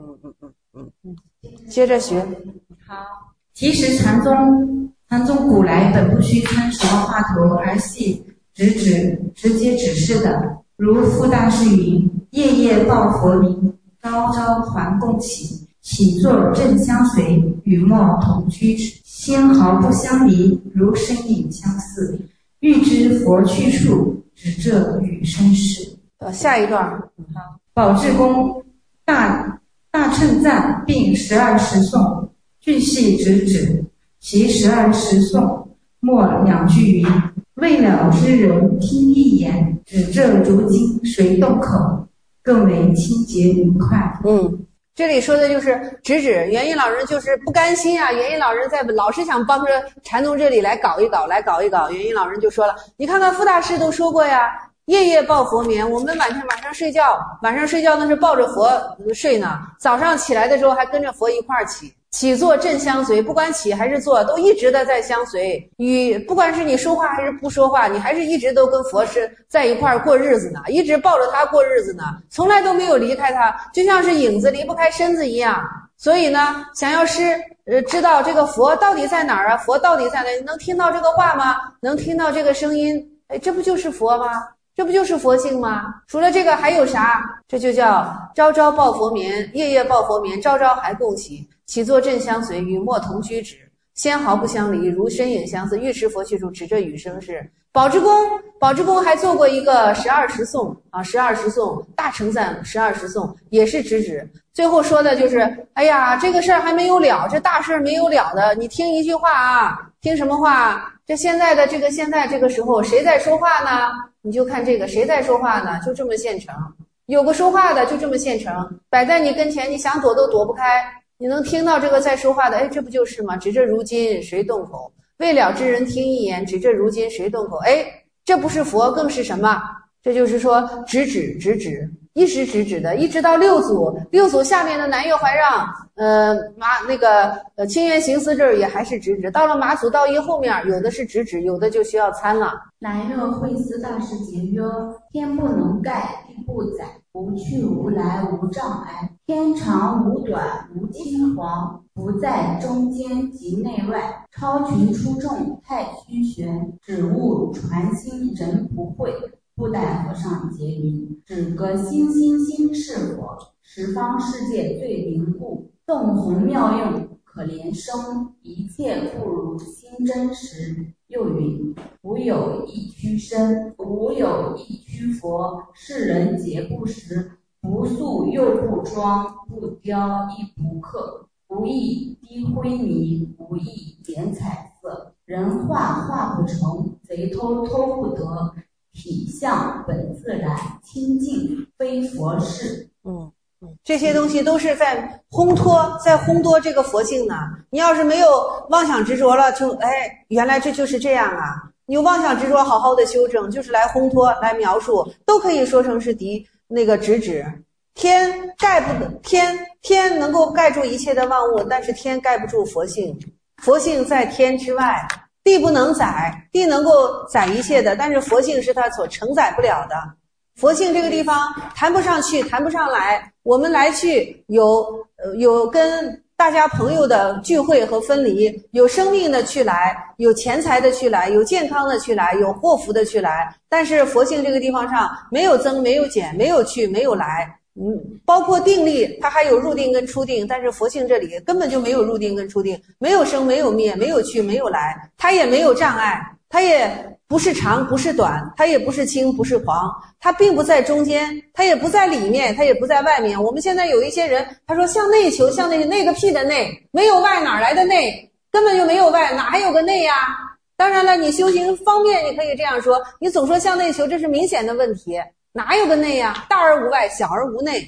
接着学。 好，其实禅宗古来本不需参什么话头，而系直接指示的。如傅大师云：夜夜报佛名，朝朝还供起，起坐正相随，与莫同居止，纤毫不相离，如身影相似。欲知佛去处，只这与身事。 下一段。 宝志公大称赞，并12时诵，具细直指。其12时诵末2句云：未了之人听一言，只这如今谁动口，更为清洁愉快。 这里说的就是直指，元印老人就是不甘心啊，元印老人老是想帮着禅宗这里来搞一搞。元印老人就说了，你看看傅大师都说过呀，夜夜抱佛眠，我们晚上睡觉那是抱着佛睡呢，早上起来的时候还跟着佛一块儿起坐正相随，不管起还是坐都一直的在相随，不管是你说话还是不说话，你还是一直都跟佛是在一块儿过日子呢，一直抱着他过日子呢，从来都没有离开他，就像是影子离不开身子一样。所以呢，想要知道这个佛到底在哪儿啊？佛到底在哪？你能听到这个话吗？能听到这个声音？这不就是佛吗？这不就是佛性吗？除了这个还有啥？这就叫朝朝抱佛眠，夜夜抱佛眠，朝朝还供起，起坐正相随，与莫同居止，纤毫不相离，如身影相似。欲知佛去处，只这与生事。宝志公还做过一个12时诵12时诵大称赞12时诵，也是直指。最后说的就是，哎呀，这个事儿还没有了，这大事没有了的，你听一句话啊，听什么话？现在这个时候谁在说话呢？你就看这个谁在说话呢？就这么现成，有个说话的就这么现成，摆在你跟前，你想躲都躲不开。你能听到这个在说话的，这不就是吗？只这如今谁动口？未了之人听一言，只这如今谁动口？这不是佛更是什么？这就是说直指，一直直指的，一直到六祖下面的南岳怀让，清源行思这儿也还是直指，到了马祖道一后面，有的是直指，有的就需要参了。 南岳慧思大师节曰：天不能盖，地不载，无去无来无障碍，天长无短无青黄，不在中间及内外，超群出众太虚玄，只悟传心人不会。布袋和尚结云：只个心是佛，十方世界最灵悟，纵弘妙用可怜生，一切不如心真实。又云：无有一躯身，无有一躯佛，世人皆不识，不塑又不装，不雕亦不刻，无意滴灰泥，无意点彩色，人画不成，贼偷不得，体相本自然，清净非佛事。 这些东西都是在烘托这个佛性呢。你要是没有妄想执着了，就原来这就是这样啊。你有妄想执着，好好的修正，就是来烘托来描述，都可以说成是直指。天能够盖住一切的万物，但是天盖不住佛性，佛性在天之外。地不能载，地能够载一切的，但是佛性是它所承载不了的。 佛性这个地方谈不上去，谈不上来。我们来去有跟大家朋友的聚会和分离，有生命的去来，有钱财的去来，有健康的去来，有祸福的去来。但是佛性这个地方上没有增，没有减，没有去，没有来。包括定力，它还有入定跟出定，但是佛性这里根本就没有入定跟出定，没有生，没有灭，没有去，没有来，它也没有障碍，它也不是长，不是短，它也不是青，不是黄，它并不在中间，它也不在里面，它也不在外面。我们现在有一些人，他说向内求，向内，那个屁的内，没有外哪来的内？根本就没有外，哪还有个内呀？当然了，你修行方面你可以这样说，你总说向内求，这是明显的问题。哪有个内呀？大而无外，小而无内。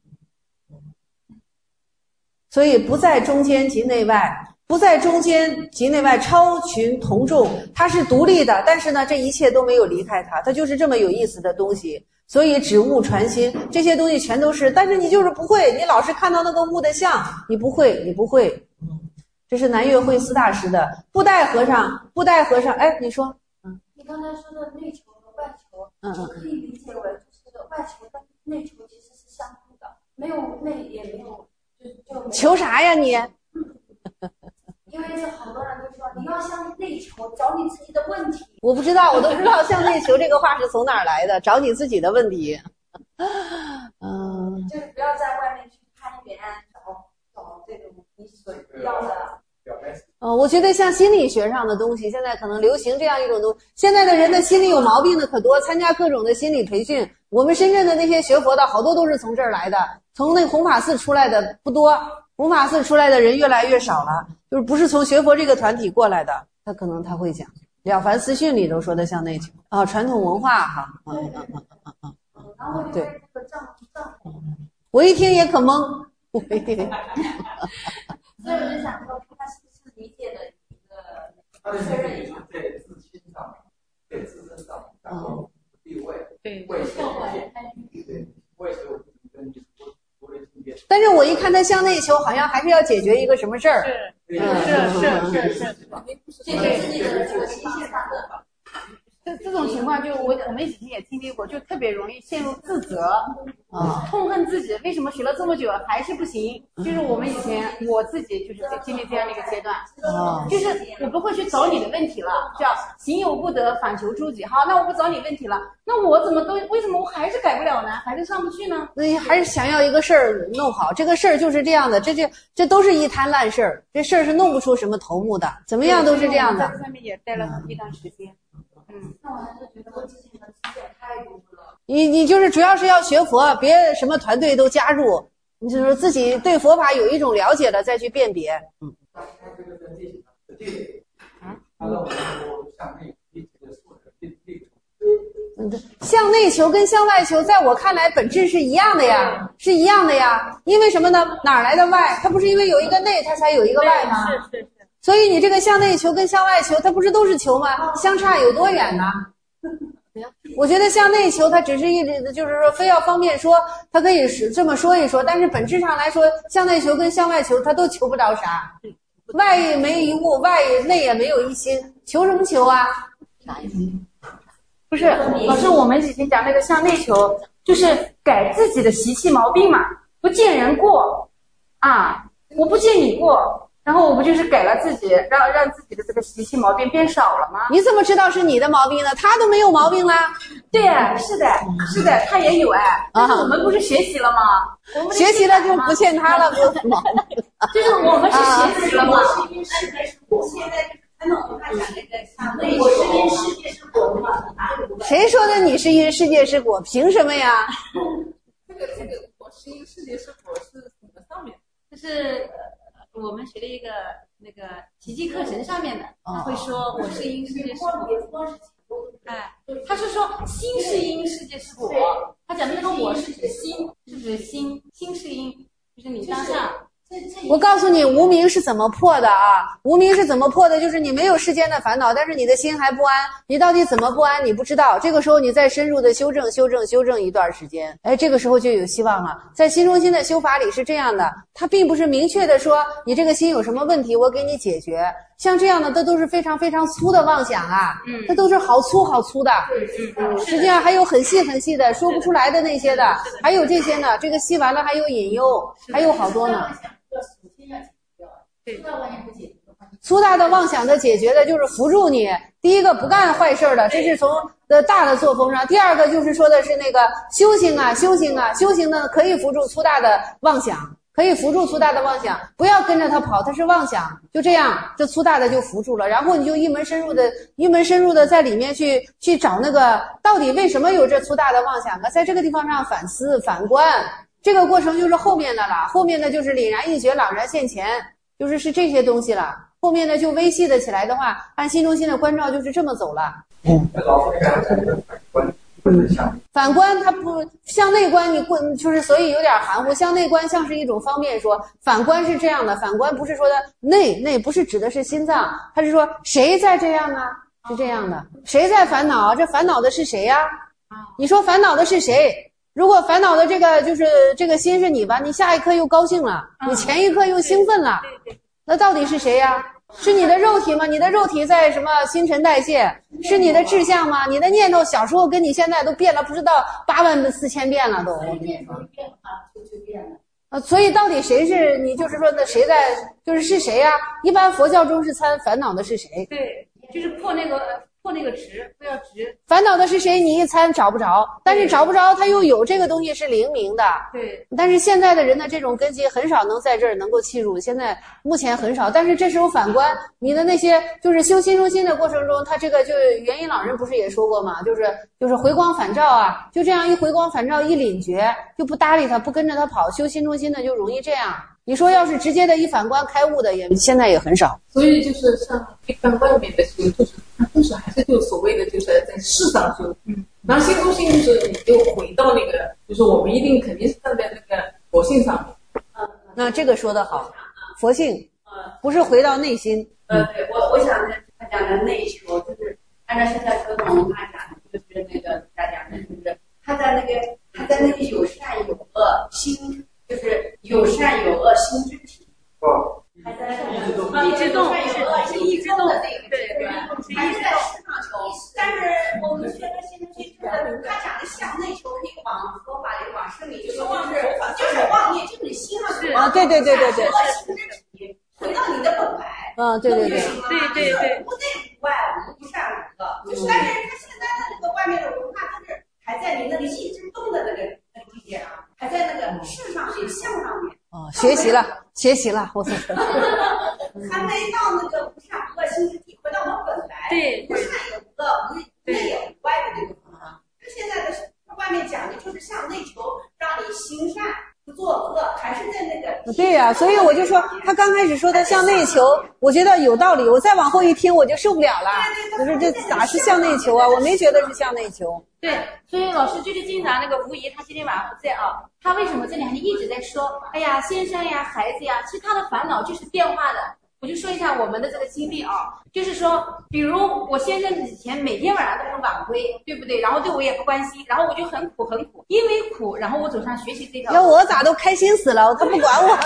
所以不在中间即内外，不在中间即内外，超群同众，它是独立的，但是呢，这一切都没有离开它，它就是这么有意思的东西。所以指物传心，这些东西全都是，但是你就是不会，你老是看到那个物的像，你不会。这是南岳慧思大师的布袋和尚，哎，你说， 你刚才说的内求和外求，可以理解为就是外求跟内求其实是相互的，没有内也没有就求啥呀你？ 因为这好多人都说你要向内求，找你自己的问题。 我不知道，我都不知道向内求这个话是从哪儿来的，找你自己的问题。 就是不要在外面去攀缘，找这种你所要的。 我觉得像心理学上的东西，现在可能流行这样一种东西。现在的人的心理有毛病的可多，参加各种的心理培训。我们深圳的那些学佛的好多都是从这儿来的，从那弘法寺出来的不多，弘法寺出来的人越来越少了，就是不是从学佛这个团体过来的，他可能他会讲。了凡四训里头说的向内求啊，传统文化哈， 然后对， 这个账我一听也可懵， 所以我就想说，他是不是理解的一个确认一下？ 在自心上，在自身上，然后地位， 对， 为谁对，为谁跟你说的境界。 但是我一看他向内求，好像还是要解决一个什么事儿。 是， 解决自己的这个心性上的。 这种情况就我们以前也经历过，就特别容易陷入自责痛恨自己为什么学了这么久还是不行。就是我们以前我自己就是经历这样的一个阶段就是我不会去找你的问题了，叫行有不得反求诸己。好，那我不找你问题了，那我怎么都为什么我还是改不了呢？还是上不去呢？ 那还是想要一个事儿弄好，这个事儿就是这样的，这都是一摊烂事儿，这事儿是弄不出什么头目的，怎么样都是这样的。 在这上面也待了一段时间。 那我还是觉得我之前的经验太多了。 你就是主要是要学佛，别什么团队都加入，你就是自己对佛法有一种了解了再去辨别。 这个跟地他让我向内一直的素质向内求跟向外求，在我看来本质是一样的呀，是一样的呀。因为什么呢？哪来的外？它不是因为有一个内，它才有一个外吗？ 是。 所以你这个向内求跟向外求，它不是都是求吗？相差有多远呢？我觉得向内求，它只是就是说非要方便说，它可以这么说一说，但是本质上来说，向内求跟向外求，它都求不着啥。外没一物，外内也没有一心，求什么求啊？ 啥意思？不是，老师，我们以前讲那个向内求，就是改自己的习气毛病嘛，不见人过啊，我不见你过。然后我不就是改了自己，让自己的这个习气毛病变少了吗？ 你怎么知道是你的毛病呢？他都没有毛病啦。 对呀，是的，他也有哎。但是我们不是学习了吗？我们学习了就不欠他了，不是毛病。 就是我们是学习了吗？ 现在还能我看讲那个向内求，我是因世界是果嘛？ 谁说的你是因世界是果？凭什么呀？ 这个我是因世界是果是什么上面？ 就是我们学的一个那个奇迹课程上面的，他会说我是因世界是果。哎，他是说心是因世界是果，他讲的那个我是指心，是指心是因，就是你当下。 我告诉你，无明是怎么破的啊？无明是怎么破的？就是你没有世间的烦恼，但是你的心还不安。你到底怎么不安？你不知道。这个时候你再深入的修正一段时间，哎，这个时候就有希望了。在心中心的修法里是这样的，它并不是明确的说你这个心有什么问题，我给你解决。 像这样的，这都是非常非常粗的妄想啊，这都是好粗好粗的。实际上还有很细很细的说不出来的那些的，还有这些呢。这个吸完了还有引诱，还有好多呢。粗大的妄想的解决的就是扶助你。第一个不干坏事的，这是从大的作风上。第二个就是说的是那个修行啊，修行呢可以扶助粗大的妄想。可以扶住粗大的妄想，不要跟着他跑，他是妄想，就这样，这粗大的就扶住了。然后你就一门深入的在里面去找那个到底为什么有这粗大的妄想呢？在这个地方上反思反观，这个过程就是后面的了。后面的就是凛然一觉，朗然现前，是这些东西了。后面的就微细的起来的话，按心中心的关照就是这么走了。反观它不向内观，就是所以有点含糊。向内观像是一种方便说，反观是这样的。反观不是说的内不是指的是心脏，它是说谁在这样呢？是这样的，谁在烦恼？这烦恼的是谁呀？你说烦恼的是谁？如果烦恼的这个就是这个心是你吧，你下一刻又高兴了，你前一刻又兴奋了，那到底是谁呀？是你的肉体吗？你的肉体在什么新陈代谢？是你的志向吗？你的念头小时候跟你现在都变了，不知道84000遍了都。所以到底谁是你？就是说那谁在？是谁呀？一般佛教中是参烦恼的是谁？ 对，就是破那个执，不要执。 烦恼的是谁？你一参找不着，但是找不着，他又有这个东西是灵明的。 对。 但是现在的人的这种根基很少能在这儿能够契入，现在目前很少。但是这时候反观你的那些就是修心中心的过程中，他这个就元音老人不是也说过吗？就是回光返照啊，就这样一回光返照一领觉，就不搭理他，不跟着他跑，修心中心的就容易这样。你说要是直接的一反观开悟的，也现在也很少。 所以就是像一般外面的修，就是它都是还是就所谓的就是在世上修，然后心中心就是你就回到那个，就是我们一定肯定是站在那个佛性上面。 那这个说得好，佛性，不是回到内心。 对，我想他讲的内求，就是按照现在科统他讲的，就是那个大家的，就是他在那个有善有恶心。就是有善有恶心之体，还在一直动， 是一直动的那个， 对， 还是在世上求。但是我们学的心中心，他讲的向内求，可以往佛法里往生里，就是妄念，就是你心上去。 对。 恶心之体，回到你的本来。 对。 不内无外，无不善无恶。但是他现在的那个外面的文化，都是还在你那个一直动的那个地界啊。还在那个世上面相上面学习了，我操！ 还没到那个无善无恶心之体，回到我们本来， 对， 无善有恶，无内有无外的那个地方。他现在的外面讲的就是向内求，让你行善不作恶，还是在那个。 对呀，所以我就说他刚开始说他向内求，我觉得有道理。我再往后一听，我就受不了了。我说这咋是向内求啊？我没觉得是向内求。 对，所以老师就是经常那个吴姨，她今天晚上不在啊，她为什么这两天一直在说，哎呀，先生呀，孩子呀，其实她的烦恼就是变化的。我就说一下我们的这个经历啊，就是说，比如我先生以前每天晚上都是晚归，对不对？然后对我也不关心，然后我就很苦，因为苦，然后我走上学习这条路。 那我咋都开心死了，他不管我。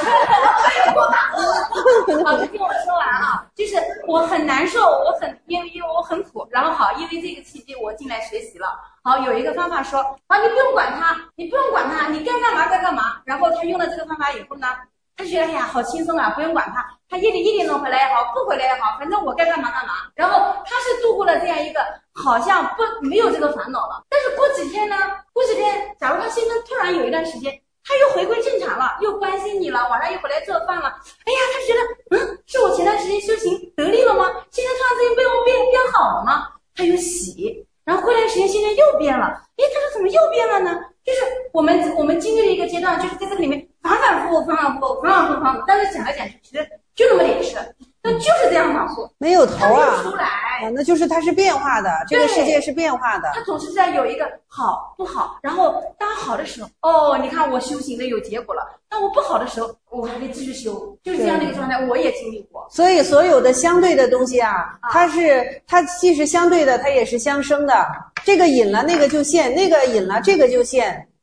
好，就听我说完啊，就是我很难受，因为我很苦，然后好，因为这个契机我进来学习了。好，有一个方法说，啊，你不用管他，你该干嘛。然后他用了这个方法以后呢，他觉得哎呀好轻松啊，不用管他，他一点钟回来也好，不回来也好，反正我该干嘛。然后他是度过了这样一个好像没有这个烦恼了。但是过几天，假如他先生突然有一段时间，他又回归正常了，又关心你了，晚上又回来做饭了，哎呀，他觉得是我前段时间修行得力了吗？现在突然之间被我变好了吗？他有喜。然后过段时间现在又变了，他说怎么又变了呢？就是我们经历了一个阶段，就是在这个里面反反复复，但是讲来讲去，其实就那么点事，那就是这样反复， 没有头啊， 出来， 那就是它是变化的，这个世界是变化的， 它总是在有一个好不好，然后当好的时候，你看我修行的有结果了，当我不好的时候，我还得继续修，就是这样的一个状态，我也经历过。 所以所有的相对的东西啊，它既是相对的，它也是相生的。这个引了那个就现，那个引了这个就现。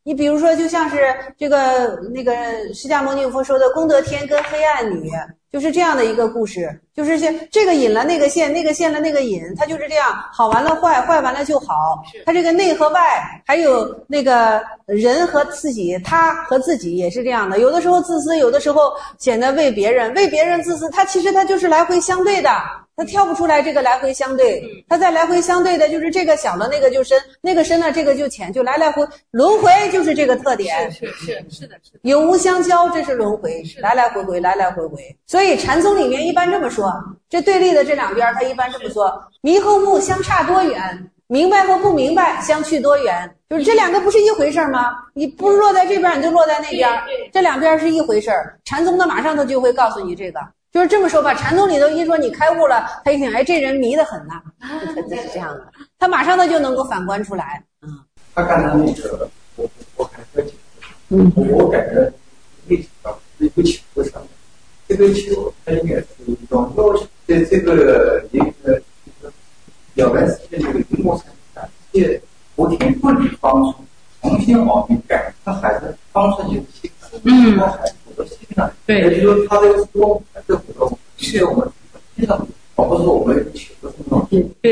你比如说，就像是这个那个释迦牟尼佛说的功德天跟黑暗女，就是这样的一个故事，就是这个引了那个现，那个现了那个引，它就是这样，好完了坏，坏完了就好。它这个内和外，还有那个人和自己，他和自己也是这样的。有的时候自私，有的时候显得为别人自私，其实它就是来回相对的。它跳不出来这个来回相对，它在来回相对的就是这个小了那个就深，那个深了这个就浅，就来回轮回，就是这个特点。 是的， 有无相交，这是轮回，来来回回。所以禅宗里面一般这么说，这对立的这两边，他一般这么说：迷和悟相差多远？明白和不明白相去多远？就是这两个不是一回事吗？你不是落在这边，你就落在那边，这两边是一回事。禅宗的马上他就会告诉你这个。就是这么说吧，禅宗里头一说你开悟了，他一听，哎，这人迷得很呐，这是这样的，他马上他就能够反观出来。 他刚才那个，我还在讲，我感觉为什么一个球上面，这个球它应该是一种在这个一个表面世界这个荧幕上，借不停不理方式重新奥秘感，它还是方式有新的，它还是不多新的。对，也就是说，它这个多。这活动是我们非常，而不是我们求的这种。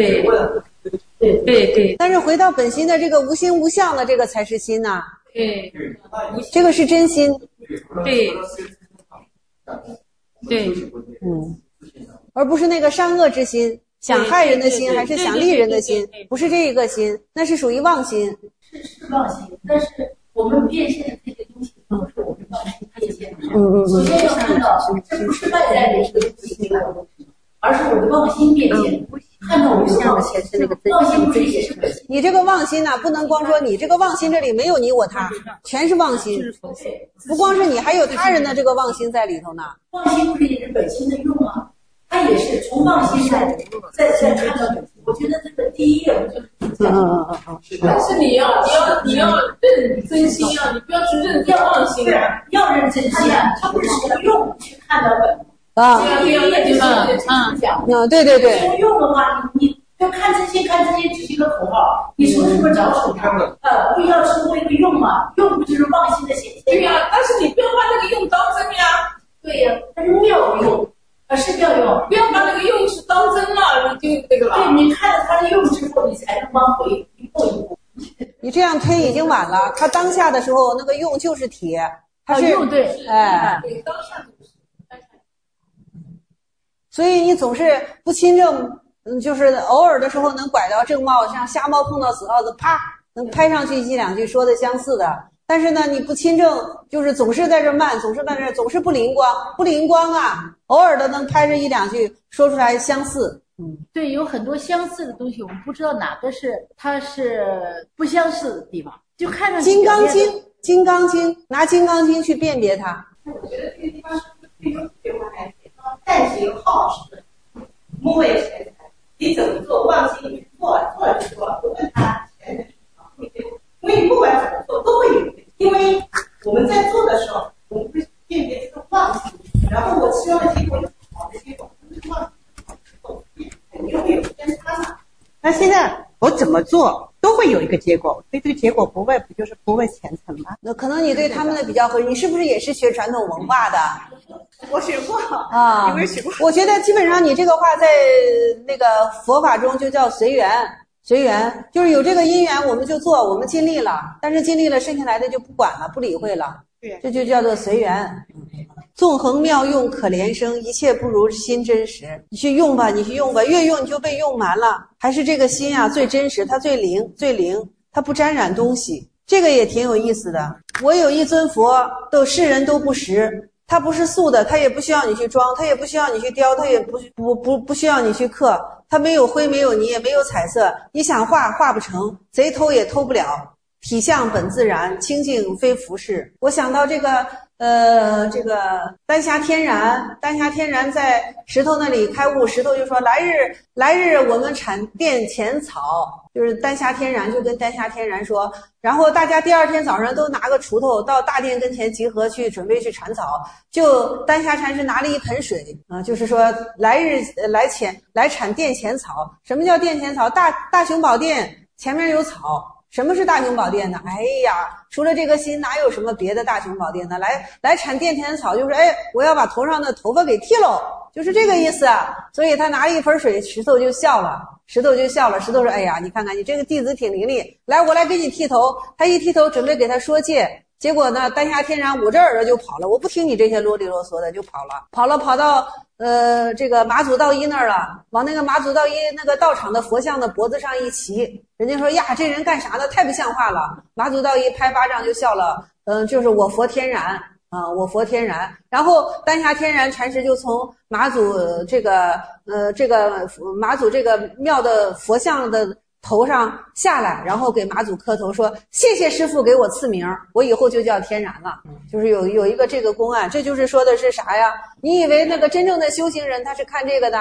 对。但是回到本心的这个无心无相的这个才是心呐。 对， 这个是真心。 对。 而不是那个善恶之心，想害人的心，还是想利人的心，不是这一个心，那是属于妄心。 是妄心，但是我们变现的这些东西都是我们妄心变现的。首先要看到，这不是外在的这个东西给我的，而是我的妄心变现。看到我的妄心是那个妄心，不是也是本心？ 你这个妄心呢，不能光说你这个妄心这里没有你我他，全是妄心。不光是你，还有他人的这个妄心在里头呢。 妄心不是也是本心的用吗？它也是从妄心在看到本心。我觉得这个第一页我就是但是你要认真心啊，你不要去认妄心啊， 要认真心啊，它不是用去看到本。对，用的话，你要看这些只是一个口号，你说是不是找手它？不要成为一个用嘛，用不就是妄心的显现？ 对呀，但是你不要把那个用当真呀。 对呀，它是妙用。是妙用， 不要把那个用是当真了，你就那个了。 对，你看了它的用之后，你才能往回一步一步。 你这样推已经晚了，它当下的时候那个用就是铁，它是用对， 对，当下就是。 所以你总是不亲正，就是偶尔的时候能拐到正貌，像瞎猫碰到死耗子，啪能拍上去一两句说的相似的。但是呢，你不亲正，就是总是在这慢，总是在这，总是不灵光啊！偶尔的能拍着一两句说出来相似。 对，有很多相似的东西，我们不知道哪个是它是不相似的地方，就看上去。 金刚经，拿金刚经去辨别它。 我觉得这个地方是对这句话来讲，但行好事，莫为钱财。你怎么做，忘记你去做了就做了，不问他钱的事。因为不管怎么做都会有，因为我们在做的时候，我们会辨别这个妄心，然后我希望的结果有好的结果，这个妄心肯定会有偏差的。 那现在我怎么做都会有一个结果，对这个结果不问，不就是不问前程吗？ 那可能你对他们的比较合适，你是不是也是学传统文化的？ 我学过啊， 有没有学过？ 我觉得基本上你这个话在那个佛法中就叫随缘。随缘就是有这个因缘我们就做，我们尽力了，但是尽力了剩下来的就不管了，不理会了，这就叫做随缘。纵横妙用可怜生，一切不如心真实。你去用吧，越用你就被用满了。还是这个心啊最真实，它最灵，它不沾染东西，这个也挺有意思的。我有一尊佛，世人都不识。它不是素的，它也不需要你去装，它也不需要你去雕，它也不需要你去刻，它没有灰，没有泥，也没有彩色，你想画不成，贼偷也偷不了。体相本自然，清净非浮世。我想到这个丹霞天然在石头那里开悟，石头就说来日我们产殿前草。就是丹霞天然就跟丹霞天然说，然后大家第二天早上都拿个锄头到大殿跟前集合去准备去铲草，就丹霞禅师拿了一盆水就是说来铲殿前草。什么叫殿前草？大雄宝殿前面有草， 什么是大雄宝殿呢？哎呀，除了这个心，哪有什么别的大雄宝殿呢？来铲电田草，就是我要把头上的头发给剃喽，就是这个意思啊。所以他拿了一盆水，石头就笑了。石头说：“哎呀，你看看你这个弟子挺伶俐，来，我来给你剃头。”他一剃头，准备给他说戒，结果呢，丹霞天然捂着耳朵就跑了，我不听你这些啰里啰嗦的，就跑到这个马祖道一那儿了，往那个马祖道一那个道场的佛像的脖子上一骑，人家说呀，这人干啥呢？太不像话了。马祖道一拍巴掌就笑了，就是我佛天然啊，我佛天然。然后丹霞天然禅师就从马祖马祖这个庙的佛像的头上下来，然后给马祖磕头说：“谢谢师父给我赐名，我以后就叫天然了。”就是有一个这个公案，这就是说的是啥呀？你以为那个真正的修行人他是看这个的？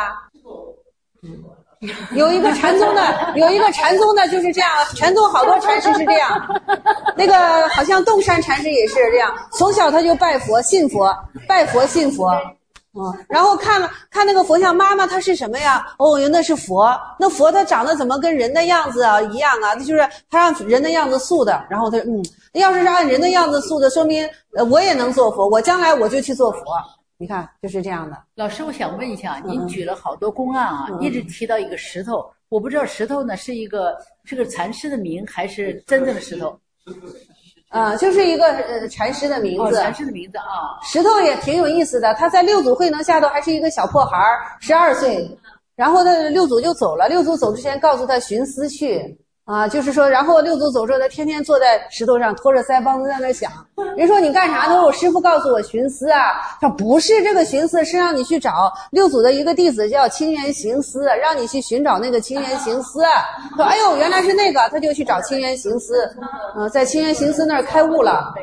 有一个禅宗的就是这样，禅宗好多禅师是这样。那个好像洞山禅师也是这样，从小他就拜佛信佛，拜佛信佛。然后看那个佛像，妈妈她是什么呀？哦，那是佛。那佛它长得怎么跟人的样子啊一样啊？那就是他让人的样子塑的。然后他要是按人的样子塑的，说明我也能做佛，我将来我就去做佛。你看，就是这样的。 老师，我想问一下，您举了好多公案啊，一直提到一个石头，我不知道石头呢是个禅师的名还是真正的石头？ 就是一个禅师的名字。 禅师的名字啊。 石头也挺有意思的，他在六祖慧能下头还是一个小破孩，12岁，然后他六祖就走了。六祖走之前告诉他寻思去啊，就是说，然后六祖走之后，他天天坐在石头上，拖着腮帮子在那想。人说你干啥？他说我师父告诉我寻思啊。他说不是这个寻思，是让你去找六祖的一个弟子叫清源行思，让你去寻找那个清源行思。说哎呦，原来是那个，他就去找清源行思，在清源行思那儿开悟了。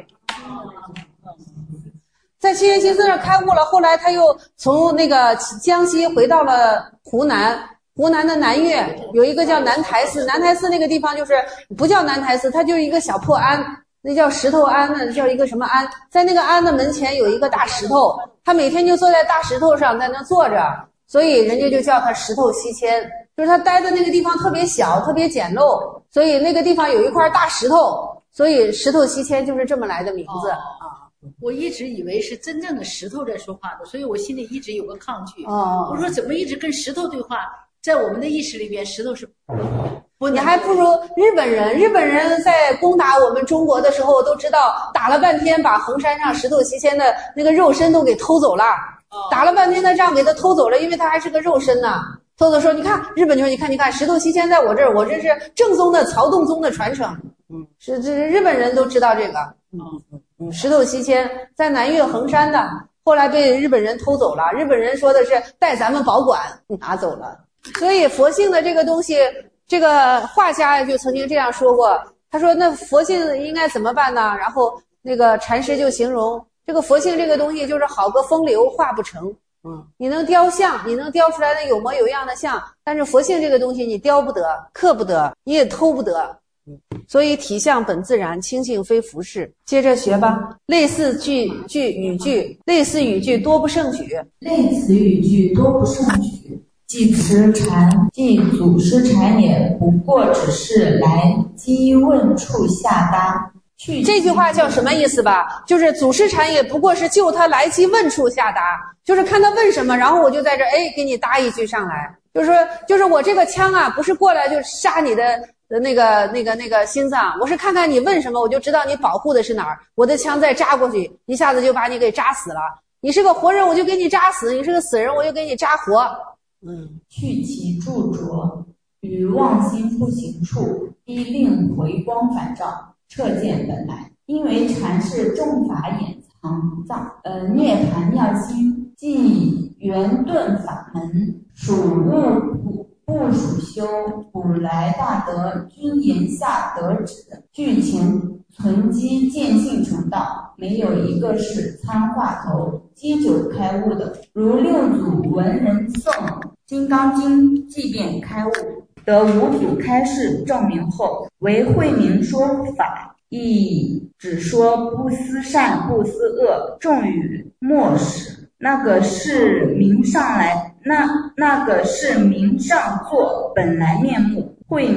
在清源行思那儿开悟了，后来他又从那个江西回到了湖南。湖南的南岳有一个叫南台寺，南台寺那个地方就是不叫南台寺，它就是一个小破庵，那叫石头庵呢，叫一个什么庵，在那个庵的门前有一个大石头，他每天就坐在大石头上在那坐着，所以人家就叫他石头西迁，就是他待的那个地方特别小特别简陋，所以那个地方有一块大石头，所以石头西迁就是这么来的名字。 我一直以为是真正的石头在说话的，所以我心里一直有个抗拒。我说怎么一直跟石头对话？在我们的意识里边，石头是不，你还不如日本人。日本人在攻打我们中国的时候，都知道打了半天，把衡山上石头西迁的那个肉身都给偷走了。打了半天的仗给他偷走了，因为他还是个肉身呢。偷走说，你看日本就说，你看石头西迁在我这儿，我这是正宗的曹洞宗的传承。是这日本人都知道这个。石头西迁在南岳衡山的，后来被日本人偷走了。日本人说的是带咱们保管，拿走了。所以佛性的这个东西，这个画家就曾经这样说过，他说那佛性应该怎么办呢？然后那个禅师就形容这个佛性这个东西就是好个风流画不成。你能雕像，你能雕出来的有模有样的像，但是佛性这个东西你雕不得，刻不得，你也偷不得。所以体相本自然，清净非浮世。接着学吧。类似语句多不胜举。 类似语句多不胜举。即持禅，即祖师禅也，不过只是来机问处下达。 这句话叫什么意思吧？就是祖师禅也不过是就他来机问处下达，就是看他问什么，然后我就在这给你搭一句上来。就是我这个枪啊，不是过来就杀你的那个心脏，我是看看你问什么，我就知道你保护的是哪儿。我的枪再扎过去，一下子就把你给扎死了。你是个活人，我就给你扎死；你是个死人，我就给你扎活。 去其著着，与妄心不行处，依令回光返照，彻见本来。因为禅是众法掩藏涅槃要心，即圆顿法门，属物不属修，古来大德均言下得止，具情存机见性成道，没有一个是参话头积久开悟的。如六祖闻人诵《金刚经》，即便开悟，得五祖开示证明后，为慧明说法，亦只说不思善不思恶，重于末始。那个是明上来，那个是明上座本来面目。慧明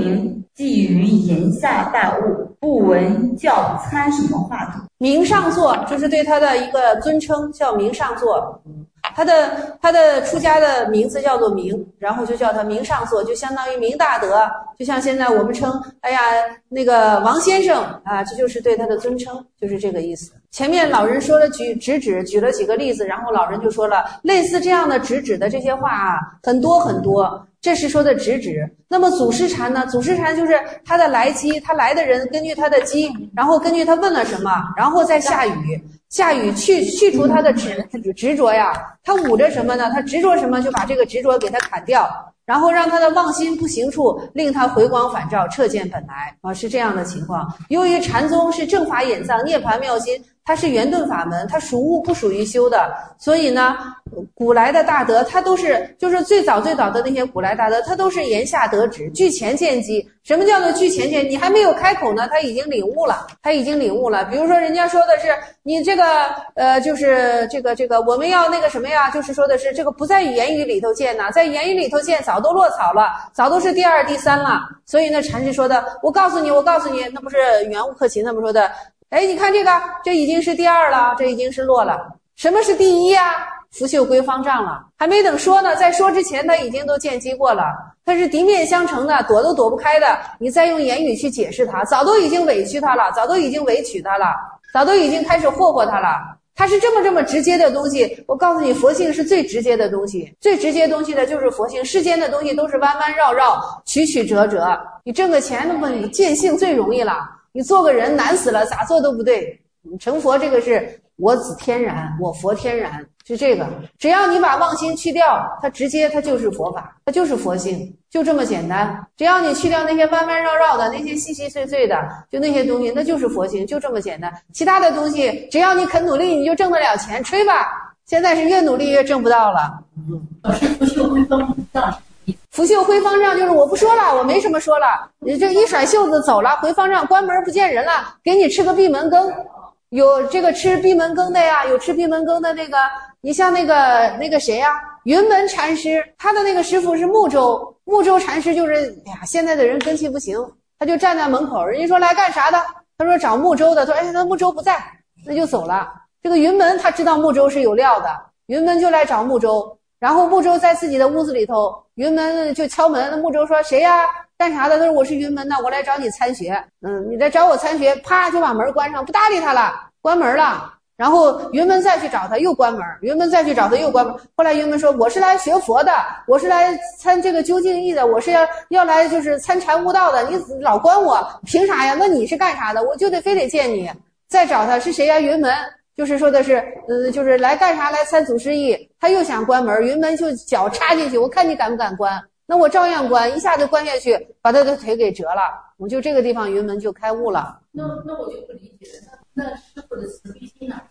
寄于檐下大物，不闻教参什么话头。 明上座就是对他的一个尊称，叫明上座。他的出家的名字叫做明，然后就叫他明上座，就相当于明大德，就像现在我们称那个王先生啊，这就是对他的尊称，就是这个意思。前面老人说了举了几个例子，然后老人就说了类似这样的直指的这些话啊，很多很多。这是说的直指。那么祖师禅呢？祖师禅就是他的来机，他来的人根据他的机，然后根据他问了什么，然后再下雨去除他的执着呀。他捂着什么呢？他执着什么就把这个执着给他砍掉，然后让他的妄心不行处，令他回光返照，彻见本来啊，是这样的情况。由于禅宗是正法眼藏，涅槃妙心，它是圆顿法门，它属物不属于修的，所以呢，古来的大德他都是就是最早的那些古来大德，他都是言下得指，具前见机。什么叫做具前见？你还没有开口呢，他已经领悟了。比如说人家说的是你这个就是这个我们要那个什么呀，就是说的是这个不在言语里头见呐，在言语里头见早都落草了，早都是第二第三了。所以呢，禅师说的我告诉你，那不是圆悟克勤那么说的，你看这已经是第二了，这已经是落了。什么是第一啊？拂袖归方丈了，还没等说呢，在说之前他已经都见机过了，他是敌面相承的，躲都躲不开的，你再用言语去解释他，早都已经委屈他了，早都已经委屈他了，早都已经开始霍霍他了。他是这么直接的东西，我告诉你，佛性是最直接的东西，最直接东西的就是佛性，世间的东西都是弯弯绕绕，曲曲折折。你挣个钱，那么你见性最容易了，你做个人难死了，咋做都不对。你成佛这个是我子天然，我佛天然，是这个。只要你把妄心去掉，它直接它就是佛法，它就是佛性，就这么简单。只要你去掉那些弯弯绕绕的，那些细细碎碎的，就那些东西，那就是佛性，就这么简单。其他的东西，只要你肯努力，你就挣得了钱，吹吧。现在是越努力越挣不到了。 老师，不是回方丈。 拂袖回方丈就是我不说了，我没什么说了，你这一甩袖子走了，回方丈关门不见人了，给你吃个闭门羹。有这个吃闭门羹的呀，有吃闭门羹的那个，你像那个谁呀，云门禅师，他的那个师傅是木州禅师，就是现在的人根气不行，他就站在门口，人家说来干啥的，他说找木州的，他说那木州不在，那就走了。这个云门他知道木州是有料的，云门就来找木州，然后木州在自己的屋子里头，云门就敲门，木州说谁呀？干啥的？他说我是云门的，我来找你参学。你来找我参学，啪就把门关上，不搭理他了，关门了。然后云门再去找他，又关门；云门再去找他，又关门。后来云门说：“我是来学佛的，我是来参这个究竟义的，我是要来就是参禅悟道的。你老关我，凭啥呀？那你是干啥的？我就非得见你。”再找他是谁呀？云门。就是说的是，就是来干啥？来参祖师义。他又想关门，云门就脚插进去，我看你敢不敢关。那我照样关，一下子关下去，把他的腿给折了。我就这个地方云门就开悟了。 那我就不理解了，那师傅的慈悲心哪？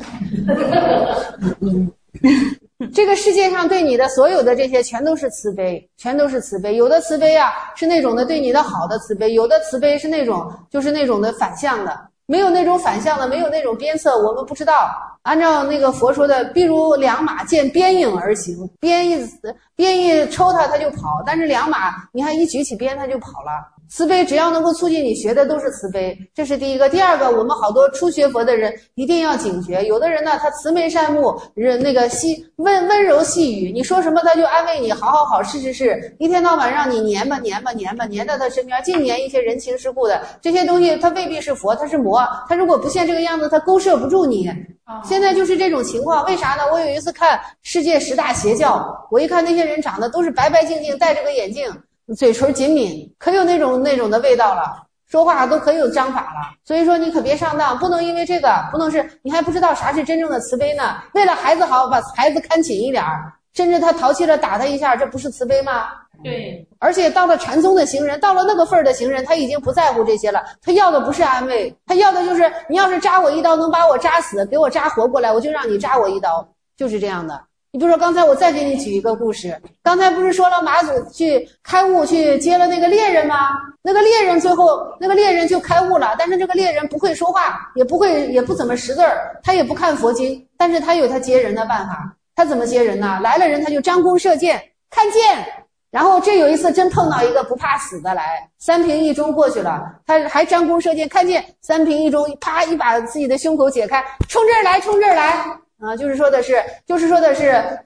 这个世界上对你的所有的这些全都是慈悲，全都是慈悲。有的慈悲啊是那种的对你的好的慈悲，有的慈悲是那种就是那种的反向的。没有那种反向的，没有那种鞭策，我们不知道。按照那个佛说的，譬如两马见鞭影而行，鞭一抽它就跑，但是两马你看一举起鞭它就跑了。慈悲只要能够促进你学的都是慈悲，这是第一个。第二个，我们好多初学佛的人一定要警觉，有的人呢他慈眉善目，那个温柔细语，你说什么他就安慰你，好，是，一天到晚让你黏吧黏到他身边，净黏一些人情世故的这些东西，他未必是佛，他是魔，他如果不像这个样子，他勾摄不住你。现在就是这种情况，为啥呢？我有一次看世界10大邪教，我一看那些人长得都是白白净净，戴着个眼镜，嘴唇紧抿，可有那种的味道了，说话都可有章法了。所以说你可别上当，不能因为这个，不能是你还不知道啥是真正的慈悲呢。为了孩子好，把孩子看紧一点，甚至他淘气了打他一下，这不是慈悲吗？ 对。 而且到了禅宗的行人，到了那个份儿的行人，他已经不在乎这些了，他要的不是安慰，他要的就是你要是扎我一刀能把我扎死，给我扎活过来，我就让你扎我一刀，就是这样的。你比如说刚才我再给你举一个故事，刚才不是说了马祖去开悟去接了那个猎人吗？那个猎人最后那个猎人就开悟了，但是这个猎人不会说话，也不怎么识字儿，他也不看佛经，但是他有他接人的办法。他怎么接人呢？来了人他就张弓射箭，看箭， 然后这有一次真碰到一个不怕死的来，三平一中过去了，他还张弓射箭，看见三平一中啪一把自己的胸口解开，冲这儿来，冲这儿来啊！就是说的是就是说的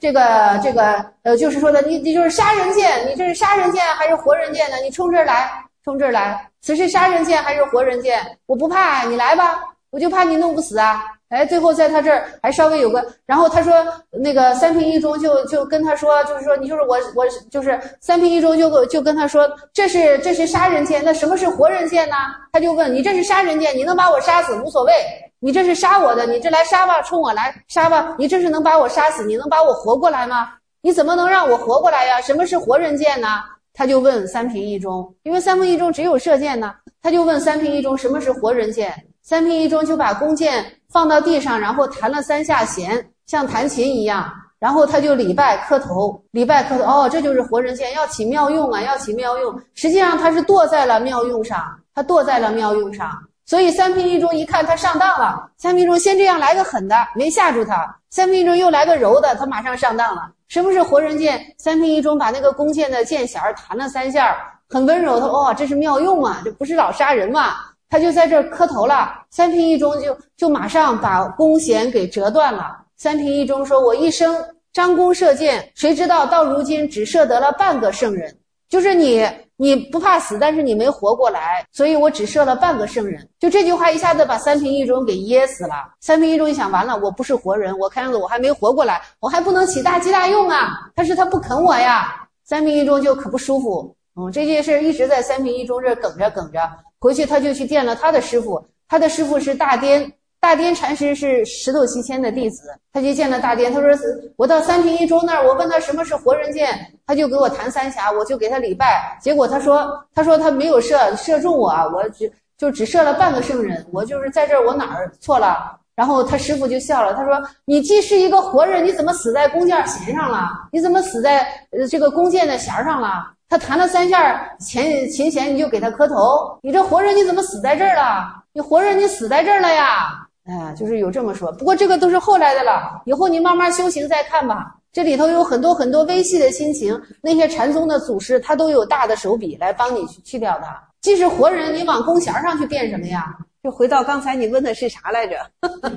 你就是杀人剑，你这是杀人剑还是活人剑呢？你冲这儿来，冲这儿来，此是杀人剑还是活人剑？我不怕，你来吧，我就怕你弄不死啊！哎，最后在他这儿还稍微有个，然后他说那个三平一中就跟他说，就是说你就是我就是三平一中就跟他说，这是杀人剑，那什么是活人剑呢？他就问你这是杀人剑，你能把我杀死无所谓，你这是杀我的，你这来杀吧，冲我来杀吧，你这是能把我杀死，你能把我活过来吗？你怎么能让我活过来呀？什么是活人剑呢？他就问三平一中，因为三平一中只有射箭呢，他就问三平一中什么是活人剑。三平一中就把弓箭放到地上，然后弹了3下弦，像弹琴一样，然后他就礼拜磕头，哦，这就是活人剑，要起妙用啊，要起妙用。实际上他是堕在了妙用上，所以三平一中一看他上当了，三平一中先这样来个狠的，没吓住他，三平一中又来个柔的，他马上上当了。什么是活人剑？三平一中把那个弓箭的箭弦弹了3下，很温柔，他说这是妙用啊，这不是老杀人嘛。他就在这儿磕头了，三平一中就马上把弓弦给折断了。三平一中说，我一生张弓射箭，谁知道到如今只射得了半个圣人，就是你不怕死，但是你没活过来，所以我只射了半个圣人。就这句话一下子把三平一中给噎死了。三平一中一想，完了，我不是活人，我看样子我还没活过来，我还不能起大吉大用啊，但是他不啃我呀。三平一中就可不舒服，这件事一直在三平一中这梗着，回去他就去见了他的师傅，他的师傅是大颠禅师，是石头西迁的弟子。他就见了大颠，他说我到三平一中那儿，我问他什么是活人剑，他就给我弹3下，我就给他礼拜，结果他说他没有射中我，我只射了半个圣人，我就是在这儿我哪儿错了。然后他师傅就笑了，他说你既是一个活人，你怎么死在弓箭弦上了？你怎么死在这个弓箭的弦上了？他弹了3下琴弦，你就给他磕头，你这活人你怎么死在这儿了？你活人你死在这儿了呀！就是有这么说。不过这个都是后来的了，以后你慢慢修行再看吧。这里头有很多很多微细的心情，那些禅宗的祖师他都有大的手笔来帮你去掉它。即使活人，你往弓弦上去变什么呀？就回到刚才你问的是啥来着？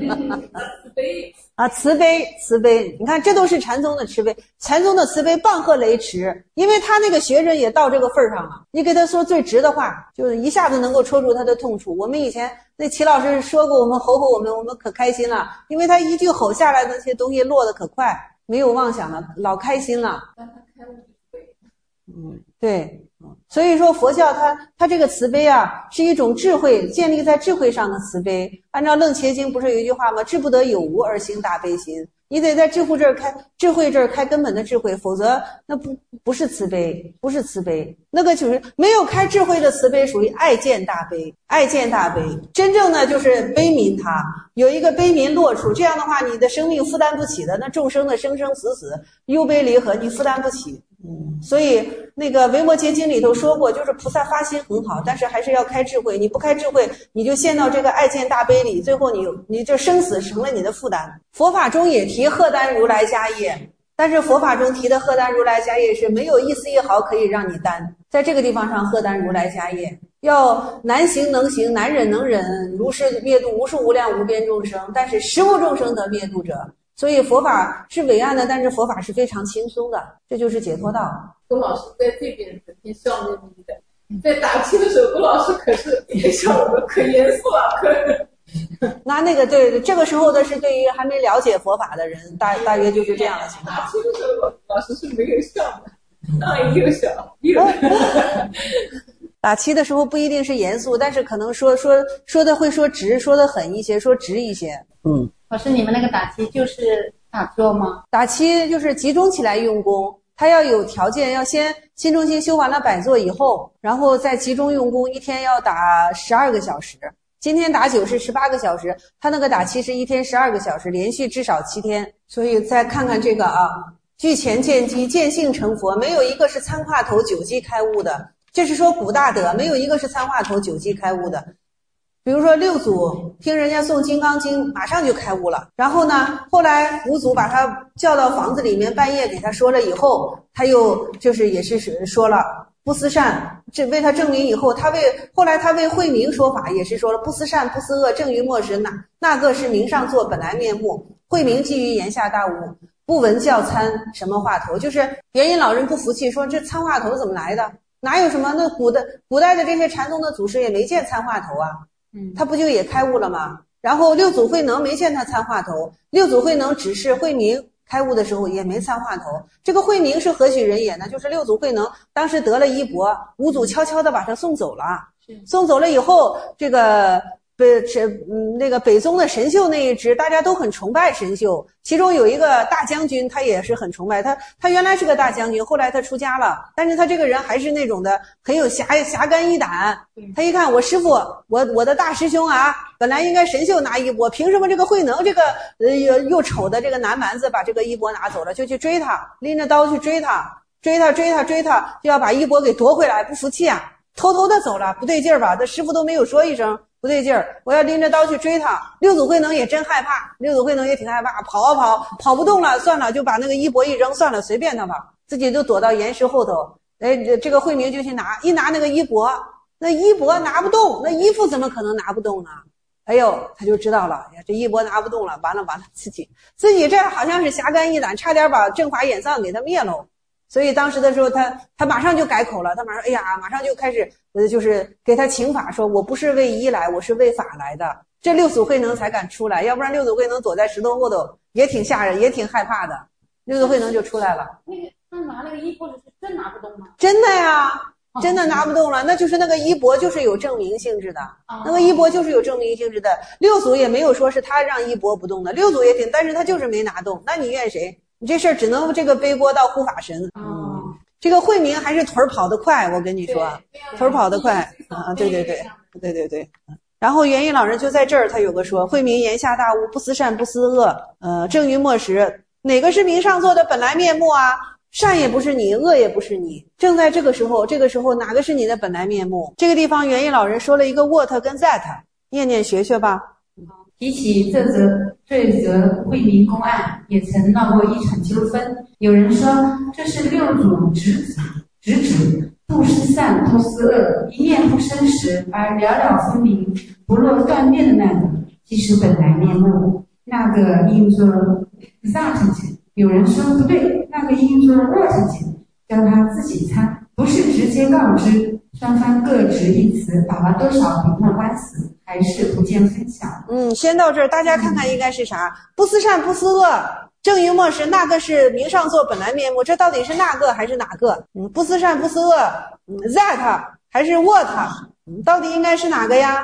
慈悲，你看这都是禅宗的慈悲，禅宗的慈悲棒喝雷池，因为他那个学生也到这个份儿上了，你给他说最直的话，就是一下子能够戳住他的痛处。我们以前那齐老师说过，我们吼我们可开心了，因为他一句吼下来，那些东西落得可快，没有妄想了，老开心了。对。所以说佛教它这个慈悲啊，是一种智慧，建立在智慧上的慈悲。按照楞伽经不是有一句话吗？智不得有无而行大悲心。你得在智慧这儿开根本的智慧，否则那不是慈悲，不是慈悲。那个就是没有开智慧的慈悲，属于爱见大悲，爱见大悲。真正呢就是悲悯他，有一个悲悯落处，这样的话你的生命负担不起的，那众生的生生死死忧悲离合，你负担不起。所以那个维摩诘经里头说过，就是菩萨发心很好，但是还是要开智慧，你不开智慧，你就陷到这个爱见大悲里，最后你这生死成了你的负担。佛法中也提荷担如来家业，但是佛法中提的荷担如来家业是没有一丝一毫可以让你担，在这个地方上荷担如来家业，要难行能行，难忍能忍，如是灭度无数无量无边众生，但是实无众生得灭度者。所以佛法是伟岸的，但是佛法是非常轻松的，这就是解脱道。 龚老师在这边整天笑眯眯的，在打气的时候，龚老师可是也笑得可严肃了， 那个对，这个时候的是对于还没了解佛法的人，大约就是这样的情况。 打气的时候，老师是没有笑的，又笑又。 打气的时候不一定是严肃，但是可能说的会说直，说的狠一些，说直一些。 老师，你们那个打气就是打坐吗？ 打气就是集中起来用功，他要有条件，要先心中心修完了百坐以后，然后再集中用功，一天要打12个小时。今天打9是18个小时，他那个打气是一天12个小时，连续至少7天。所以再看看这个啊，具前见机，见性成佛，没有一个是参话头9机开悟的。这是说古大德，没有一个是参话头9机开悟的。 比如说六祖听人家诵《金刚经》，马上就开悟了。然后呢，后来五祖把他叫到房子里面，半夜给他说了以后，他又就是也是说了不思善，这为他证明以后，后来他为慧明说法，也是说了不思善不思恶，正于末时，那个是明上座本来面目。慧明基于言下大悟，不闻教参什么话头，就是元音老人不服气，说这参话头怎么来的？哪有什么？那古代的这些禅宗的祖师也没见参话头啊。他不就也开悟了吗？然后六祖慧能没见他参话头，六祖慧能指示慧明开悟的时候也没参话头。这个慧明是何许人也呢？就是六祖慧能当时得了衣钵，五祖悄悄地把他送走了。送走了以后，这个那个北宗的神秀那一支，大家都很崇拜神秀。其中有一个大将军，他也是很崇拜他原来是个大将军，后来他出家了，但是他这个人还是那种的很有侠肝义胆。他一看我师父，我的大师兄啊，本来应该神秀拿衣钵，凭什么这个慧能这个又丑的这个男蛮子把这个衣钵拿走了，就去追他，拎着刀去追他，就要把衣钵给夺回来，不服气啊，偷偷的走了，不对劲儿吧？他师父都没有说一声。不对劲儿，我要拎着刀去追他。六祖慧能也真害怕，六祖慧能也挺害怕，跑不动了，算了，就把那个衣钵一扔，算了，随便他吧，自己就躲到岩石后头。这个慧明就去一拿那个衣钵，那衣钵拿不动，那衣服怎么可能拿不动呢？哎呦，他就知道了，呀，这衣钵拿不动了，完了，自己这好像是侠肝义胆，差点把正法眼藏给他灭喽。所以当时的时候，他马上就改口了，他马上就开始就是给他请法，说我不是为医来，我是为法来的。这六祖慧能才敢出来，要不然六祖慧能躲在石头后头也挺吓人，也挺害怕的。六祖慧能就出来了。 那个他拿那个衣钵是真拿不动吗？ 真的呀，真的拿不动了。那就是那个衣钵就是有证明性质的，那个衣钵就是有证明性质的。六祖也没有说是他让衣钵不动的，六祖也挺，但是他就是没拿动。那你怨谁？你这事儿只能这个背锅到护法神。这个慧明还是腿跑得快，我跟你说，腿跑得快啊！对。然后元音老人就在这儿，他有个说，慧明言下大悟，不思善不思恶，正于末时，哪个是明上座的本来面目啊？善也不是你，恶也不是你，正在这个时候哪个是你的本来面目？这个地方元音老人说了一个 what 跟 that， 念学学吧。 提起这则慧明公案，也曾闹过一场纠纷。有人说这是六祖直指不思善不思恶，一念不生时而了了分明，不落断灭的那个，即是本来面目。那个应作 that 解。有人说不对，那个应作 what 解，叫他自己参，不是直接告知。双方各执一词，打了多少笔墨官司，还是不见分晓。 先到这儿，大家看看应该是啥？不思善不思恶，正于末时，那个是明上座本来面目，这到底是那个还是哪个？不思善不思恶，that 还是 what？到底应该是哪个呀？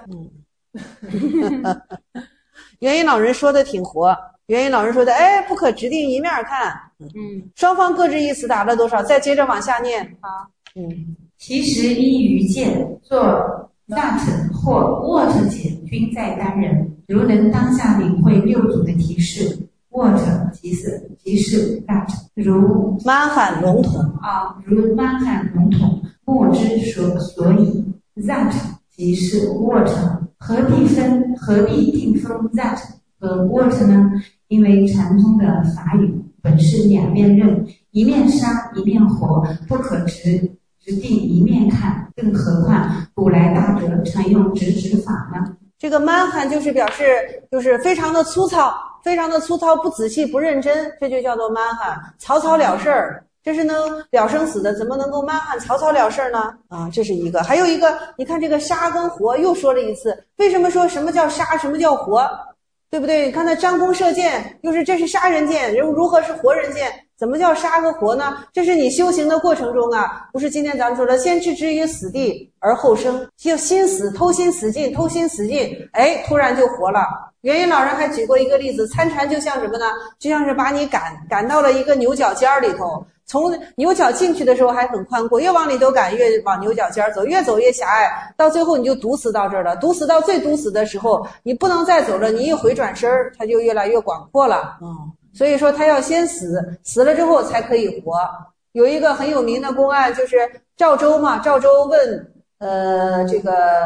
元音老人说的挺活，元音老人说的，不可直定一面看。双方各执一词，打了多少？再接着往下念。好， 其实依于见做 that 或 what 解均在单人，如能当下领会六祖的提示 what 即是 that， 如满喊笼统如满喊笼统，莫之所以 that 即是 what， 何必定封 that 和 what 呢？因为禅宗的法语本是两面刃，一面杀一面活，不可直定一面看，更何况古来大德常用直指法呢？ 这个蛮汉就是表示就是非常的粗糙，不仔细不认真，这就叫做蛮汉，草草了事儿。这是能了生死的，怎么能够蛮汉草草了事儿呢？这是一个。还有一个，你看这个杀跟活又说了一次，为什么说什么叫杀，什么叫活？对不对？你看那张弓射箭，这是杀人箭，如何是活人箭？怎么叫杀和活呢？这是你修行的过程中啊，不是今天咱们说的先置之于死地而后生，就心死，偷心死尽，突然就活了。元音老人还举过一个例子，参禅就像什么呢？就像是把你赶到了一个牛角尖里头，从牛角进去的时候还很宽阔，越往里头赶越往牛角尖走，越走越狭隘，到最后你就堵死到这儿了。堵死到最堵死的时候，你不能再走了，你一回转身它就越来越广阔了。所以说他要先死了之后才可以活。有一个很有名的公案，就是赵州嘛，赵州问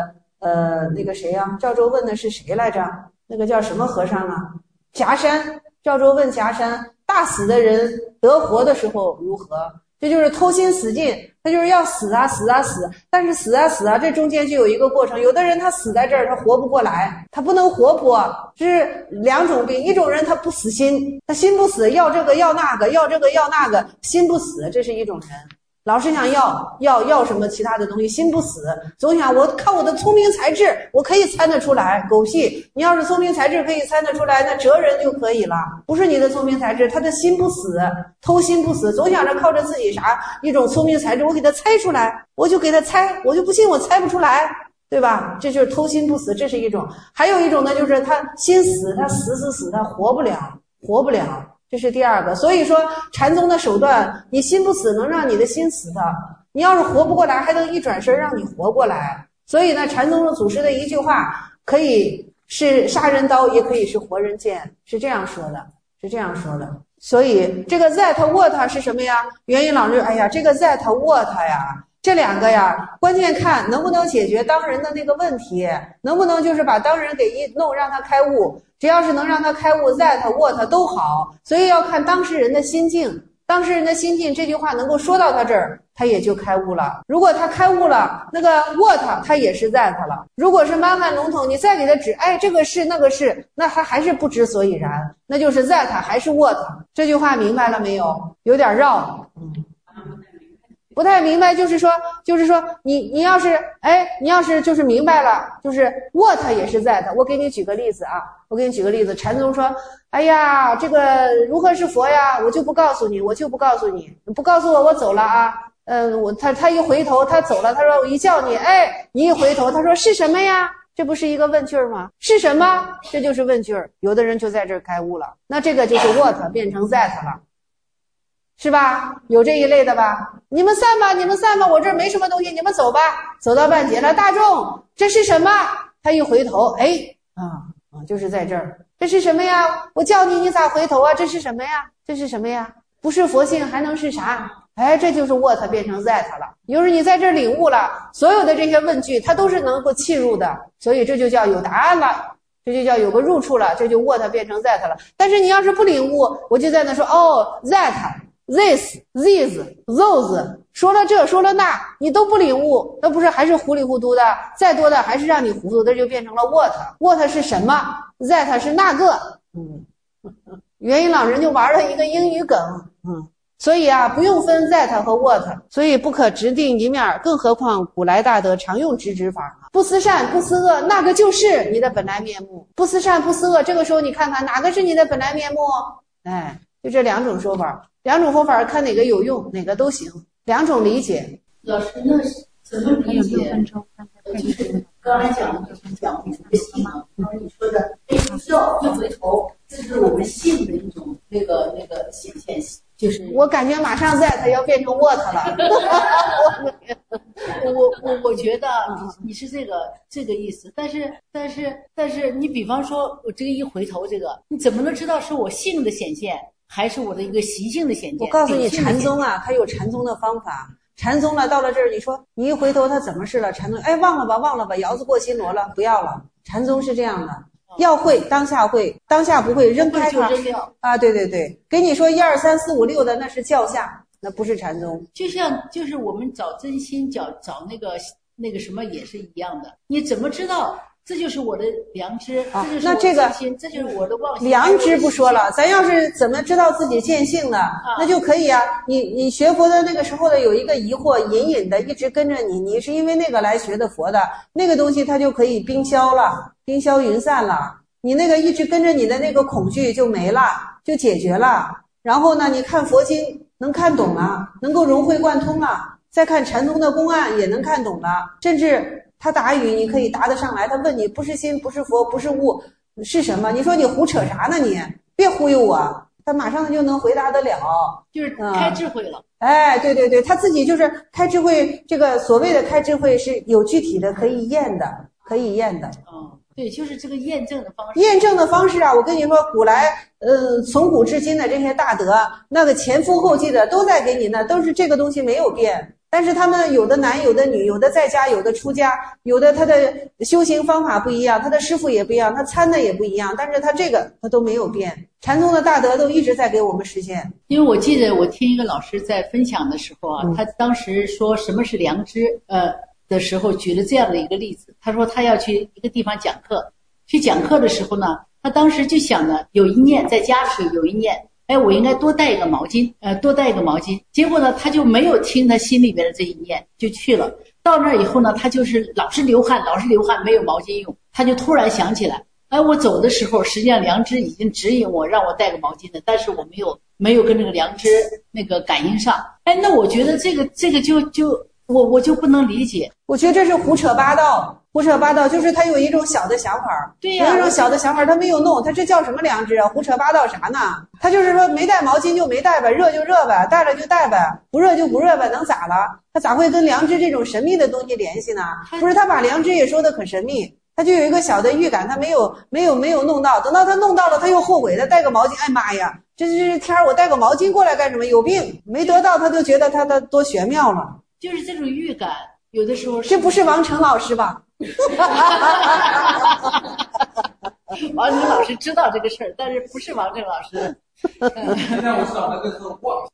那个谁呀？赵州问的是谁来着？那个叫什么和尚啊？夹山。赵州问夹山，大死的人得活的时候如何？这就是偷心死尽，他就是要死啊死啊死，但是死啊死啊，这中间就有一个过程。有的人他死在这儿，他活不过来，他不能活泼，这是两种病。一种人他不死心，他心不死，要这个要那个，要这个要那个，心不死，这是一种人。老是想要什么其他的东西，心不死，总想我靠我的聪明才智，我可以参得出来。狗屁！你要是聪明才智可以参得出来，那哲人就可以了。不是你的聪明才智，他的心不死，偷心不死，总想着靠着自己一种聪明才智，我给他猜出来，我就给他猜，我就不信我猜不出来，对吧？这就是偷心不死，这是一种。还有一种呢，就是他心死，他死，他活不了。这是第二个。所以说禅宗的手段，你心不死能让你的心死的，你要是活不过来还能一转身让你活过来。所以呢，禅宗的祖师的一句话可以是杀人刀，也可以是活人剑，是这样说的。所以这个 that what 是什么呀？元音老师，哎呀，这个 that what 呀，这两个呀，关键看能不能解决当人的那个问题，能不能就是把当人给一弄让他开悟。只要是能让他开悟 that what 都好，所以要看当事人的心境。当事人的心境，这句话能够说到他这儿，他也就开悟了。如果他开悟了，那个 what 他也是 that 了。如果是满汉笼统，你再给他指，哎，这个是那个是，那他还是不知所以然，那就是 that 还是 what。这句话明白了没有？有点绕。不太明白，就是说你要是就是明白了，就是 what 也是 that。我给你举个例子啊，禅宗说，哎呀，这个如何是佛呀？我就不告诉你，你不告诉我，我走了啊。他一回头，他走了，他说我一叫你，哎，你一回头，他说是什么呀？这不是一个问句吗？是什么？这就是问句。有的人就在这儿开悟了，那这个就是 what 变成 that 了。是吧？有这一类的吧？你们散吧，我这儿没什么东西，你们走吧。走到半截了，大众，这是什么？他一回头，哎，就是在这儿。这是什么呀？我叫你，你咋回头啊？这是什么呀？不是佛性还能是啥？哎，这就是 what 变成 that 了。就是你在这儿领悟了，所有的这些问句，它都是能够契入的，所以这就叫有答案了。这就叫有个入处了，这就 what 变成 that 了。但是你要是不领悟，我就在那说that。This, these, those， 说了这说了那，你都不领悟，那不是还是糊里糊涂的？再多的还是让你糊涂的，就变成了 what 是什么 ？that 是那个。元音老人就玩了一个英语梗，所以啊，不用分 that 和 what， 所以不可直定一面，更何况古来大德常用直指法。不思善不思恶，那个就是你的本来面目。不思善不思恶，这个时候你看看哪个是你的本来面目？哎，就这两种说法。两种说法看哪个有用，哪个都行，两种理解。 老师，那怎么理解？就是刚才讲的这个信啊，你说的一笑一回头，这是我们信的一种那个显现。就是我感觉马上that要变成 what 了。 我觉得你是这个意思，但是你比方说我这个一回头，这个你怎么能知道是我性的显现？还是我的一个习性的显现。 我告诉你，禅宗啊，它有禅宗的方法。禅宗了，到了这儿，你说你一回头，他怎么是了？禅宗，哎，忘了吧，窑子过新罗了，不要了。禅宗是这样的，要会当下会，当下不会扔开它啊！对，给你说1、2、3、4、5、6的那是教下，那不是禅宗。 就是我们找真心，找那个什么也是一样的。你怎么知道？这就是我的良知，这就是我的心，这就是我的妄心。 良知不说了，咱要是怎么知道自己见性呢？那就可以啊。你学佛的那个时候的有一个疑惑，隐隐的一直跟着你，你是因为那个来学的佛的，那个东西它就可以冰消了，冰消云散了。你那个一直跟着你的那个恐惧就没了，就解决了。然后呢，你看佛经能看懂了，能够融会贯通了。再看禅宗的公案也能看懂了，甚至。他答语你可以答得上来，他问你不是心不是佛不是物是什么，你说你胡扯啥呢？你别忽悠我，他马上就能回答得了， 就是开智慧了。 哎，对，他自己就是开智慧，这个所谓的开智慧是有具体的可以验的。 对，就是这个验证的方式。 验证的方式啊，我跟你说，古来从古至今的这些大德，那个前赴后继的都在给你那，都是这个东西没有变。 但是他们有的男有的女，有的在家有的出家，有的他的修行方法不一样，他的师父也不一样，他参的也不一样，但是他这个他都没有变，禅宗的大德都一直在给我们实现。 因为我记得我听一个老师在分享的时候啊，他当时说什么是良知的时候，举了这样的一个例子。他说他要去一个地方讲课，去讲课的时候呢，他当时就想呢，有一念在家的时候有一念，哎，我应该多带一个毛巾，结果呢，他就没有听他心里边的这一念，就去了。到那儿以后呢，他就是老是流汗，没有毛巾用，他就突然想起来，哎，我走的时候，实际上良知已经指引我，让我带个毛巾的，但是我没有跟这个良知那个感应上。哎，那我觉得这个我就不能理解。 我觉得这是胡扯八道，就是他有一种小的想法， 对呀， 有一种小的想法他没有弄，他这叫什么良知啊？胡扯八道啥呢？他就是说没带毛巾就没带呗，热就热呗，带了就带呗，不热就不热呗，能咋了？他咋会跟良知这种神秘的东西联系呢？不是，他把良知也说的可神秘，他就有一个小的预感，他没有弄到，等到他弄到了，他又后悔，他带个毛巾，哎妈呀，这天儿我带个毛巾过来干什么？有病，没得到他就觉得他多玄妙了。 就是这种预感，有的时候这不是王成老师吧？ 王成老师知道这个事儿，但是不是王成老师。 现在我知道那个是妄。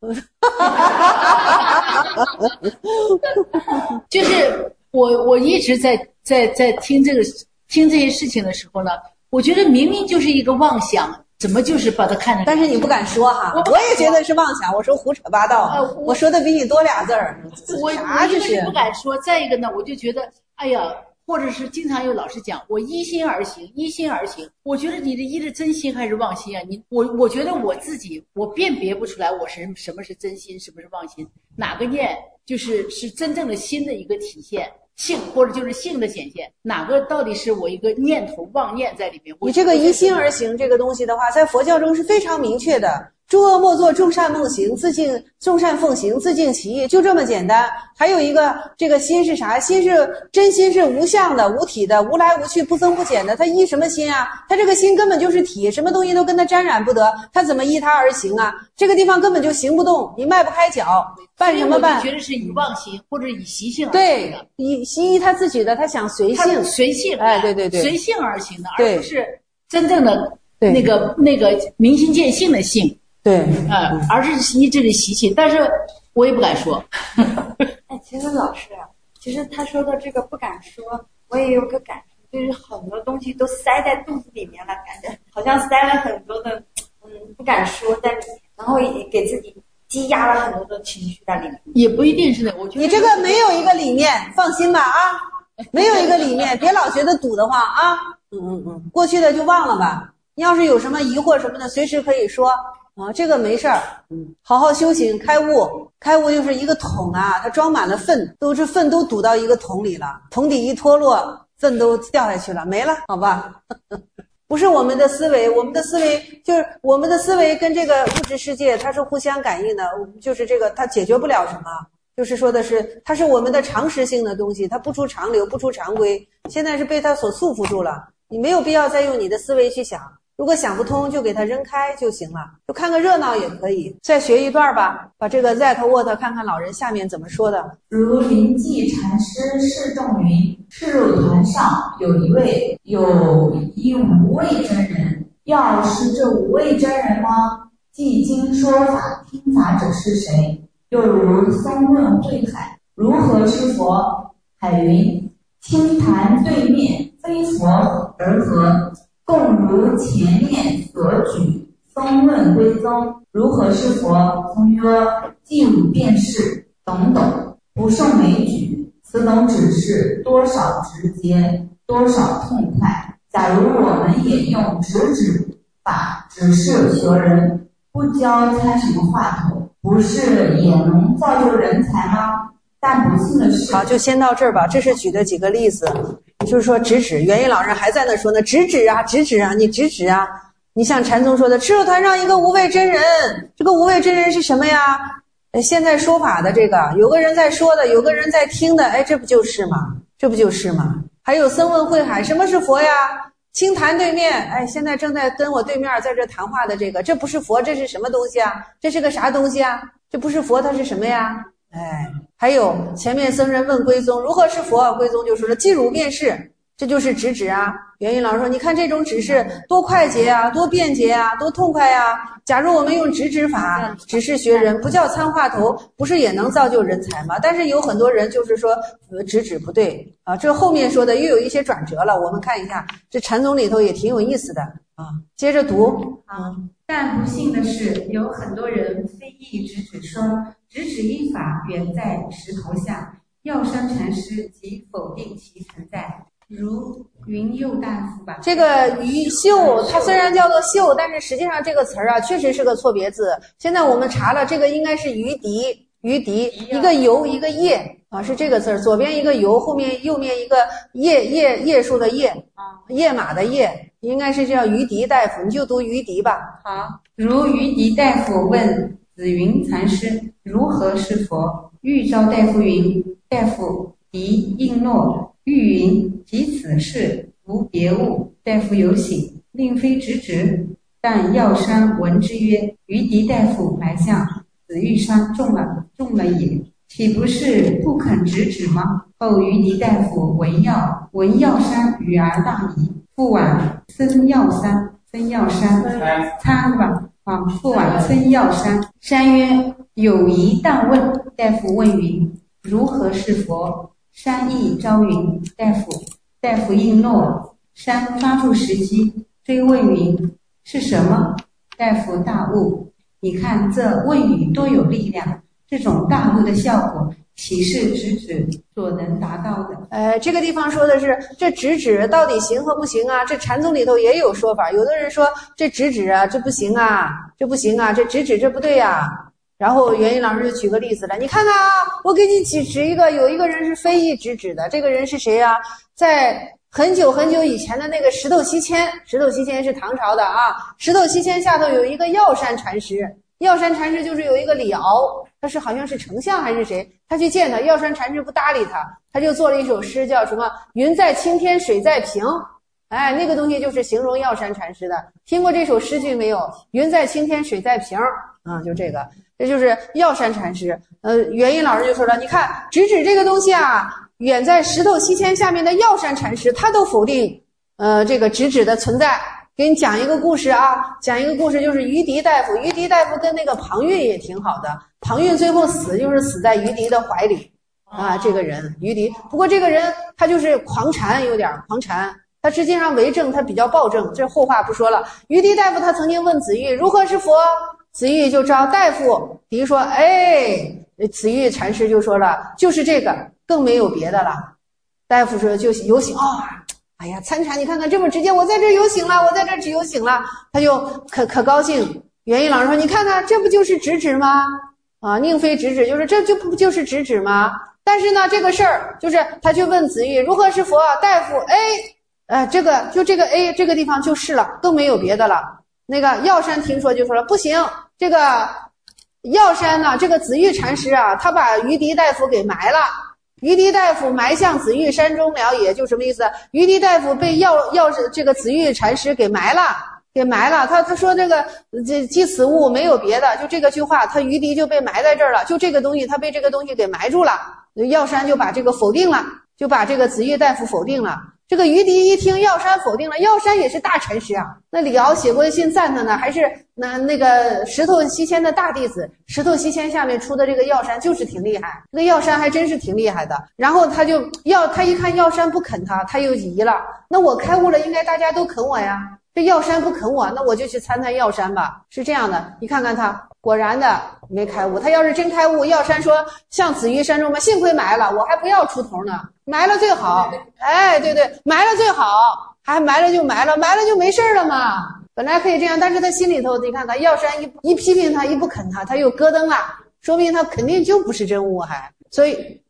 就是我一直在听这些事情的时候呢，我觉得明明就是一个妄想。怎么就是把它看成？ 但是你不敢说哈，我也觉得是妄想。我说胡扯八道，我说的比你多俩字儿。 我啥这是？ 不敢说。再一个呢，我就觉得，哎呀，或者是经常有老师讲，我依心而行。我觉得你的依是真心还是妄心啊？我觉得我自己我辨别不出来，我是什么是真心，什么是妄心，哪个念是真正的心的一个体现。性或者就是性的显现，哪个到底是我一个念头妄念在里面？ 你这个依心而行这个东西的话，在佛教中是非常明确的。诸恶莫作，众善梦行，众善奉行，自净其意，就这么简单。还有一个，这个心是啥？心是真心，是无相的、无体的、无来无去、不增不减的。它依什么心啊？它这个心根本就是体，什么东西都跟它沾染不得，它怎么依它而行啊？这个地方根本就行不动，你迈不开脚，办什么办？ 我觉得是以妄心或者以习性而行的。 对，依他自己的，他想随性，哎，对， 随性而行的，而不是真正的那个明心见性的性。 对， 而是依这个习气，但是我也不敢说。 哎，其实老师，其实他说的这个不敢说，我也有个感受，就是很多东西都塞在肚子里面了，感觉好像塞了很多的，不敢说在里面，然后也给自己积压了很多的情绪在里面。 也不一定是的，我觉得你这个没有一个理念，放心吧啊，没有一个理念，别老觉得堵得慌啊。过去的就忘了吧。你要是有什么疑惑什么的，随时可以说。这个没事儿，好好修行，开悟就是一个桶啊，它装满了粪，粪都堵到一个桶里了，桶底一脱落，粪都掉下去了，没了，好吧？不是我们的思维，我们的思维跟这个物质世界它是互相感应的，就是这个它解决不了什么，就是说的是它是我们的常识性的东西，它不出常流，不出常规，现在是被它所束缚住了，你没有必要再用你的思维去想。如果想不通，就给它扔开就行了，就看个热闹也可以。再学一段吧，把这个 That What 看看老人下面怎么说的。 如临济禅师示众云：示入团上有一无畏真人，要是这无畏真人吗？即经说法听法者是谁？又如松问慧海，如何是佛？海云：清潭对面，非佛而何？共如前面所举，松问归宗，如何是佛？宗曰：即汝便是。等等，不胜枚举。此等只是多少直接，多少痛快。假如我们也用直指法指示学人，不教他什么话头，不是也能造就人才吗？但不幸的是， 好，就先到这儿吧。这是举的几个例子，就是说直指，元印老人还在那说呢，直指啊，你直指啊。你像禅宗说的，赤手团上一个无畏真人，这个无畏真人是什么呀？现在说法的这个，有个人在说的，有个人在听的，这不就是吗？还有僧问慧海，什么是佛呀？清潭对面，现在正在跟我对面在这谈话的这个，这不是佛，这是什么东西啊？这是个啥东西啊？这不是佛，它是什么呀？ 还有前面僧人问归宗如何是佛，归宗就说了即汝便是，这就是直指啊。元音老师说，你看这种指示多快捷啊，多便捷啊，多痛快啊。假如我们用直指法指示学人，不叫参话头，不是也能造就人才吗？但是有很多人就是说直指不对啊。这后面说的又有一些转折了，我们看一下这禅宗里头也挺有意思的啊。接着读啊。但不幸的是，有很多人非议直指说直指一法原在石头下，药山禅师即否定其存在，如云佑大夫吧。 这个于秀，它虽然叫做秀，但是实际上这个词儿啊，确实是个错别字。现在我们查了，这个应该是于迪，一个油一个叶啊，是这个字儿，左边一个油，右面一个叶树的叶，叶马的叶，应该是叫于迪大夫，你就读于迪吧。 好，如于迪大夫问紫云禅师如何是佛，玉昭大夫云：大夫迪应诺，玉云即此事无别物。大夫有醒，令非直指，但药山闻之曰：于迪大夫来向紫玉山中了也，岂不是不肯直指吗？后于迪大夫闻药山语而大疑，复往僧药山参吧。复往僧药山，山曰：有疑但问。大夫问云：如何是佛？山亦昭云：大夫应诺。山抓住时机追问云：是什么？大夫大悟。你看这问语多有力量，这种大悟的效果岂是直指所能达到的？ 这个地方说的是这直指到底行和不行啊？这禅宗里头也有说法，有的人说这直指啊，这不行啊，这直指这不对啊。然后元音老师就举个例子了，你看看啊，我给你指一个，有一个人是非议直指的，这个人是谁啊？在很久很久以前的那个石头西迁是唐朝的啊，石头西迁下头有一个药山禅师，药山禅师就是有一个李敖，他是好像是丞相还是谁，他去见他，药山禅师不搭理他，他就做了一首诗叫什么云在青天水在平，那个东西就是形容药山禅师的。听过这首诗句没有？云在青天水在平就这个，这就是药山禅师。元音老师就说了，你看直指这个东西啊，远在石头西迁下面的药山禅师他都否定这个直指的存在。给你讲一个故事啊，就是于迪大夫跟那个庞蕴也挺好的，庞蕴最后就是死在于迪的怀里啊。这个人于迪，不过这个人他就是狂禅，有点狂禅，他实际上为政他比较暴政，这后话不说了。于迪大夫他曾经问子玉如何是佛，子玉就招大夫，迪说子玉禅师就说了，就是这个，更没有别的了。大夫说就有醒哎呀，参禅你看看这么直接，我在这有醒了，我在这只有醒了，他就可高兴。元音老师说，你看看这不就是直指吗？宁非直指，就是这就不就是直指吗？但是呢，这个事儿就是他去问子玉如何是佛，大夫这个地方就是了，更没有别的了。那个药山听说就说了，不行，这个药山呢，这个子玉禅师啊，他把于迪大夫给埋了。于迪大夫埋向紫玉山中了也，就什么意思？于迪大夫被这个紫玉禅师给埋了。他说这即此物没有别的，就这个句话，他于迪就被埋在这儿了，就这个东西他被这个东西给埋住了。药山就把这个否定了，就把这个紫玉大夫否定了。这个于迪一听药山否定了，药山也是大禅师啊，那李敖写过信赞他呢，还是那个石头西迁的大弟子，石头西迁下面出的这个药山就是挺厉害，那药山还真是挺厉害的。然后他一看药山不肯他又疑了，那我开悟了，应该大家都肯我呀，这药山不肯我，那我就去参药山吧，是这样的。你看看他果然的没开悟，他要是真开悟，药山说像紫玉山中嘛，幸亏埋了，我还不要出头呢，埋了最好。对，埋了最好，还埋了就埋了就没事了嘛。本来可以这样，但是他心里头，你看他药山一批评他，一不肯他又咯噔了，说明他肯定就不是真悟，所以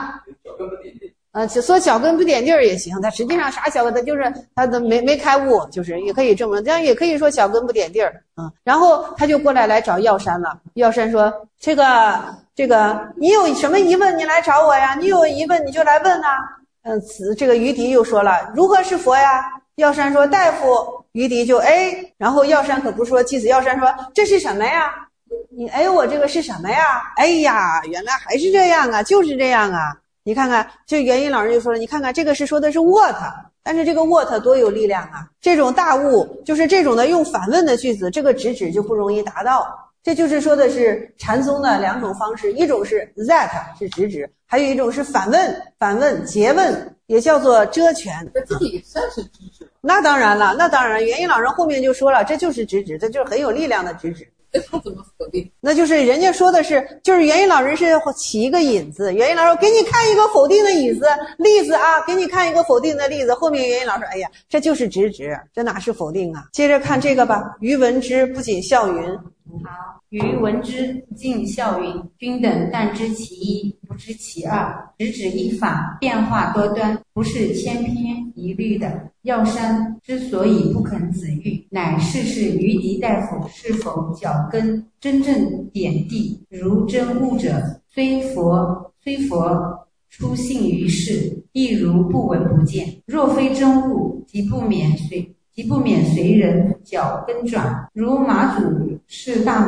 说脚跟不点地儿也行，他实际上啥脚跟，他就是他的没开悟，就是也可以这么，这样也可以说脚跟不点地儿然后他就过来找药山了。药山说这个你有什么疑问你来找我呀，你有疑问你就来问啊。这个于迪又说了如何是佛呀，药山说大夫，于迪就然后药山可不说，继子药山说这是什么呀， 你哎，我这个是什么呀？哎呀，原来还是这样啊，就是这样啊。你看看，这元音老师就说了，你看看这个是说的是 what， 但是这个 what 多有力量啊！这种大物就是这种的用反问的句子，这个直指就不容易达到。这就是说的是禅宗的两种方式，一种是 that 是直指，还有一种是反问诘问，也叫做遮权。 这也算是直指。 那当然了，那当然，元音老人后面就说了，这就是直指，这就是很有力量的直指。 他怎么否定？ 那就是人家说的是，就是元音老人是起一个引子，元音老师给你看一个否定的例子啊，给你看一个否定的例子，后面元音老师，哎呀，这就是直指，这哪是否定啊？接着看这个吧，余闻之不仅笑云。 好，余闻之不尽笑云，君等但知其一，不知其二。直指一法，变化多端，不是千篇一律的。药山之所以不肯子玉，乃试于狄大夫是否脚跟真正点地，如真物者，虽佛出信于世，亦如不闻不见。若非真物，即不免随人脚跟转。如马祖是大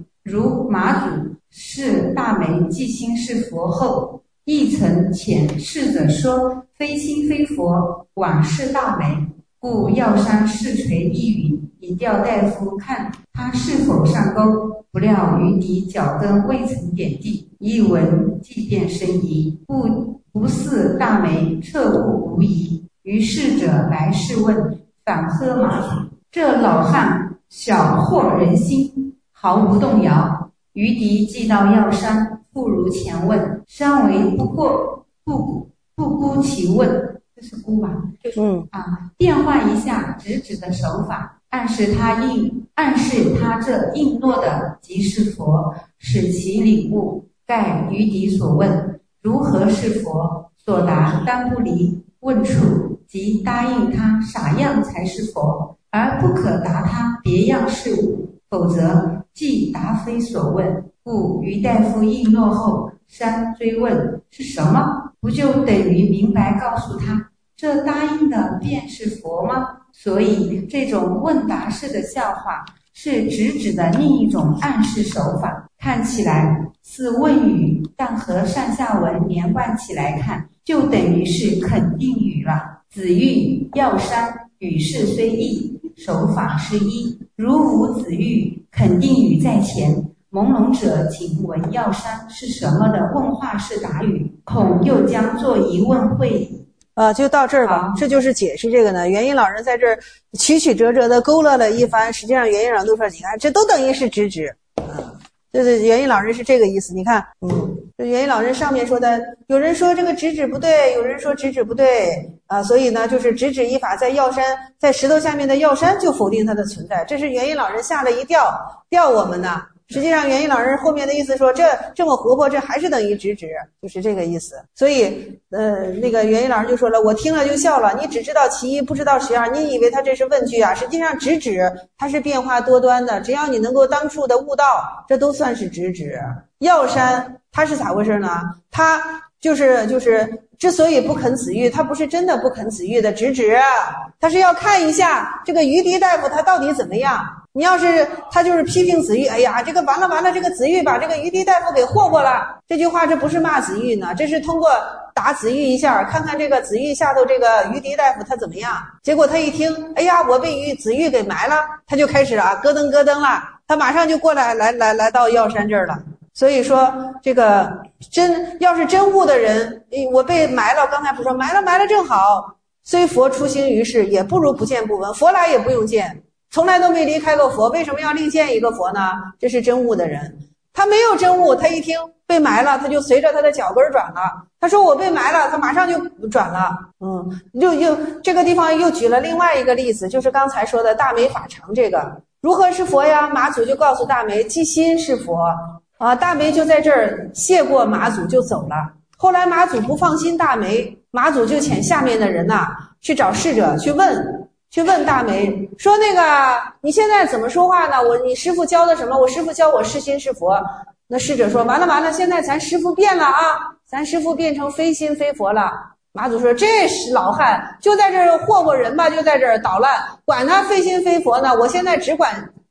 梅即心是佛后，亦曾遣侍者说非心非佛，枉是大梅。故药山试垂一云，以调大夫看他是否上钩。不料余敌脚跟未曾点地，一闻即便生疑，不似大梅彻悟无疑。于是者来试问，反喝马祖。这老汉小惑人心，毫无动摇。余敌既到药山，复如前问，山为不估其问，这是估吧？变换一下直指的手法，暗示他这应诺的即是佛，使其领悟。盖余敌所问如何是佛，所答单不离问处，即答应他啥样才是佛，而不可答他别样事物，否则即答非所问。故余大夫应诺后，山追问是什么，不就等于明白告诉他这答应的便是佛吗？所以这种问答式的笑话是直指的另一种暗示手法，看起来似问语，但和上下文连贯起来看，就等于是肯定语了。子玉、药山，语势虽异，手法是一。如无子玉，肯定语在前。朦胧者请闻药山是什么的问话式答语，恐又将做疑问会议。 就到这儿吧，这就是解释这个呢。元音老人在这儿曲曲折折的勾勒了一番，实际上元音老人都说，你看这都等于是直指。就是元音老人是这个意思。你看，这元音老人上面说的，有人说这个直指不对，有人说直指不对啊，所以呢，就是直指一法在药山，在石头下面的药山就否定它的存在。这是元音老人下了一调我们呢。实际上元音老人后面的意思说，这么活泼，这还是等于直指，就是这个意思。所以那个元音老人就说了，我听了就笑了，你只知道其一不知道其二，你以为他这是问句啊？实际上直指它是变化多端的，只要你能够当处的悟道，这都算是直指。药山它是咋回事呢？它就是之所以不肯子玉，他不是真的不肯子玉的直指，他是要看一下这个余敌大夫他到底怎么样。你要是他就是批评子玉，哎呀，这个完了，这个子玉把这个余敌大夫给霍霍了。这句话这不是骂子玉呢，这是通过打子玉一下，看看这个子玉下头这个余敌大夫他怎么样。结果他一听，哎呀，我被子玉给埋了，他就开始咯噔了，他马上就过来到药山这儿了。所以说这个要是真悟的人，我被埋了，刚才不说埋了正好，虽佛出行于世，也不如不见不闻。佛来也不用见，从来都没离开过佛，为什么要另建一个佛呢？这是真悟的人。他没有真悟，他一听被埋了，他就随着他的脚跟转了。他说我被埋了，他马上就转了。又这个地方又举了另外一个例子，就是刚才说的大梅法常这个如何是佛呀？马祖就告诉大梅，即心是佛啊。大梅就在这儿谢过马祖就走了。后来马祖不放心大梅，马祖就遣下面的人去找侍者去问大梅说，那个你现在怎么说话呢？你师父教的什么？我师父教我是心是佛。那侍者说，完了，现在咱师父变了啊，咱师父变成非心非佛了。马祖说，这是老汉就在这儿霍霍人吧，就在这儿捣乱，管他非心非佛呢，我现在只管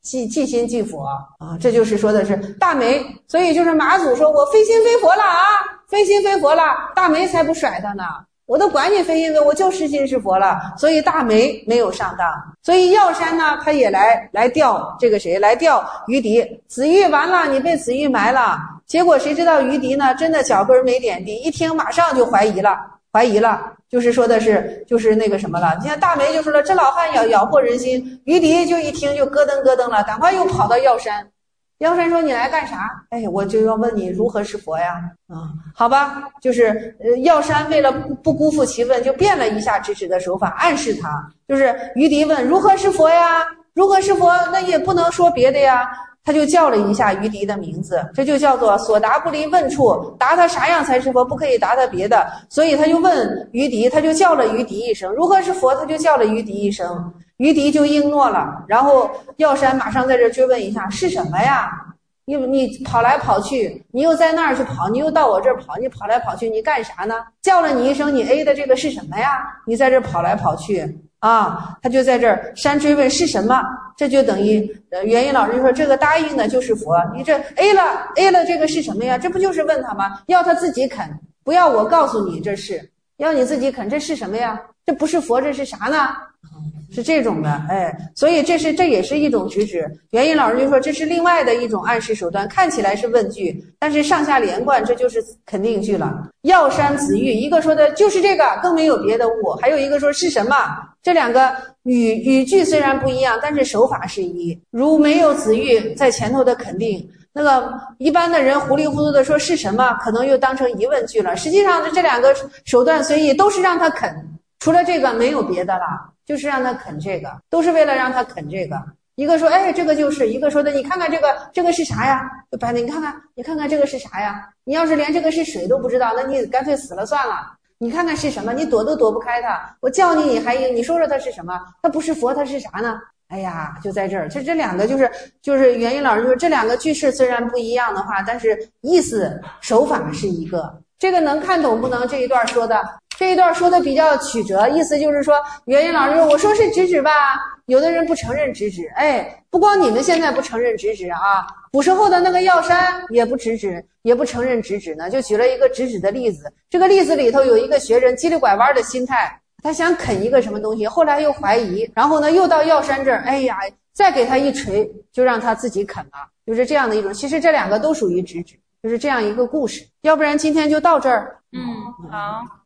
即心即佛啊，这就是说的是大梅。所以就是马祖说我非心非佛了啊，非心非佛了，大梅才不甩他呢。我都管你非心非，我就是心是佛了。所以大梅没有上当。所以药山呢，他也来钓这个谁，来钓于迪。子玉完了，你被子玉埋了。结果谁知道于迪呢，真的脚跟没点地，一听马上就怀疑了。就是说的是，就是那个什么了。你看大梅就说了，这老汉咬惑人心。于迪就一听就咯噔咯噔了，赶快又跑到药山。药山说：“你来干啥？”哎，我就要问你如何是佛呀？好吧，就是药山为了不辜负其问，就变了一下直指的手法，暗示他。就是于迪问如何是佛呀？如何是佛？那也不能说别的呀。他就叫了一下于迪的名字，这就叫做所答不离问处，答他啥样才是佛，不可以答他别的。所以他就问于迪，他就叫了于迪一声，如何是佛？他就叫了于迪一声，于迪就应诺了。然后药山马上在这追问一下是什么呀？你跑来跑去，你又在那儿去跑，你又到我这儿跑，你跑来跑去，你干啥呢？叫了你一声，你 A 的这个是什么呀？你在这儿跑来跑去啊，他就在这儿山追问是什么，这就等于元音老师就说这个答应的就是佛，你这 A 了这个是什么呀？这不就是问他吗？要他自己啃，不要我告诉你这是，要你自己啃，这是什么呀？这不是佛，这是啥呢？是这种的，哎，所以这也是一种直指。元音老师就说这是另外的一种暗示手段，看起来是问句，但是上下连贯，这就是肯定句了。药山子玉，一个说的就是这个，更没有别的物，还有一个说是什么，这两个语句虽然不一样，但是手法是一。如没有子玉在前头的肯定，那个一般的人糊里糊涂的说是什么，可能又当成疑问句了。实际上这两个手段随意，都是让他啃，除了这个没有别的了，就是让他啃这个，都是为了让他啃这个。一个说哎这个就是，一个说的你看看这个是啥呀？就白的你看看这个是啥呀？你要是连这个是水都不知道，那你干脆死了算了。你看看是什么，你躲都躲不开它。我叫你，你说它是什么？它不是佛，它是啥呢？哎呀，就在这儿，这两个就是元音老师说这两个句式虽然不一样的话，但是意思手法是一个。这个能看懂不能？这一段说的比较曲折，意思就是说元音老师说我说是直指吧，有的人不承认直指，哎，不光你们现在不承认直指啊，古时候的那个药山也不直指，也不承认直指呢，就举了一个直指的例子。这个例子里头有一个学人叽里拐弯的心态，他想啃一个什么东西，后来又怀疑，然后呢又到药山这儿，哎呀，再给他一锤，就让他自己啃了，就是这样的一种。其实这两个都属于直指，就是这样一个故事。要不然今天就到这儿。 好。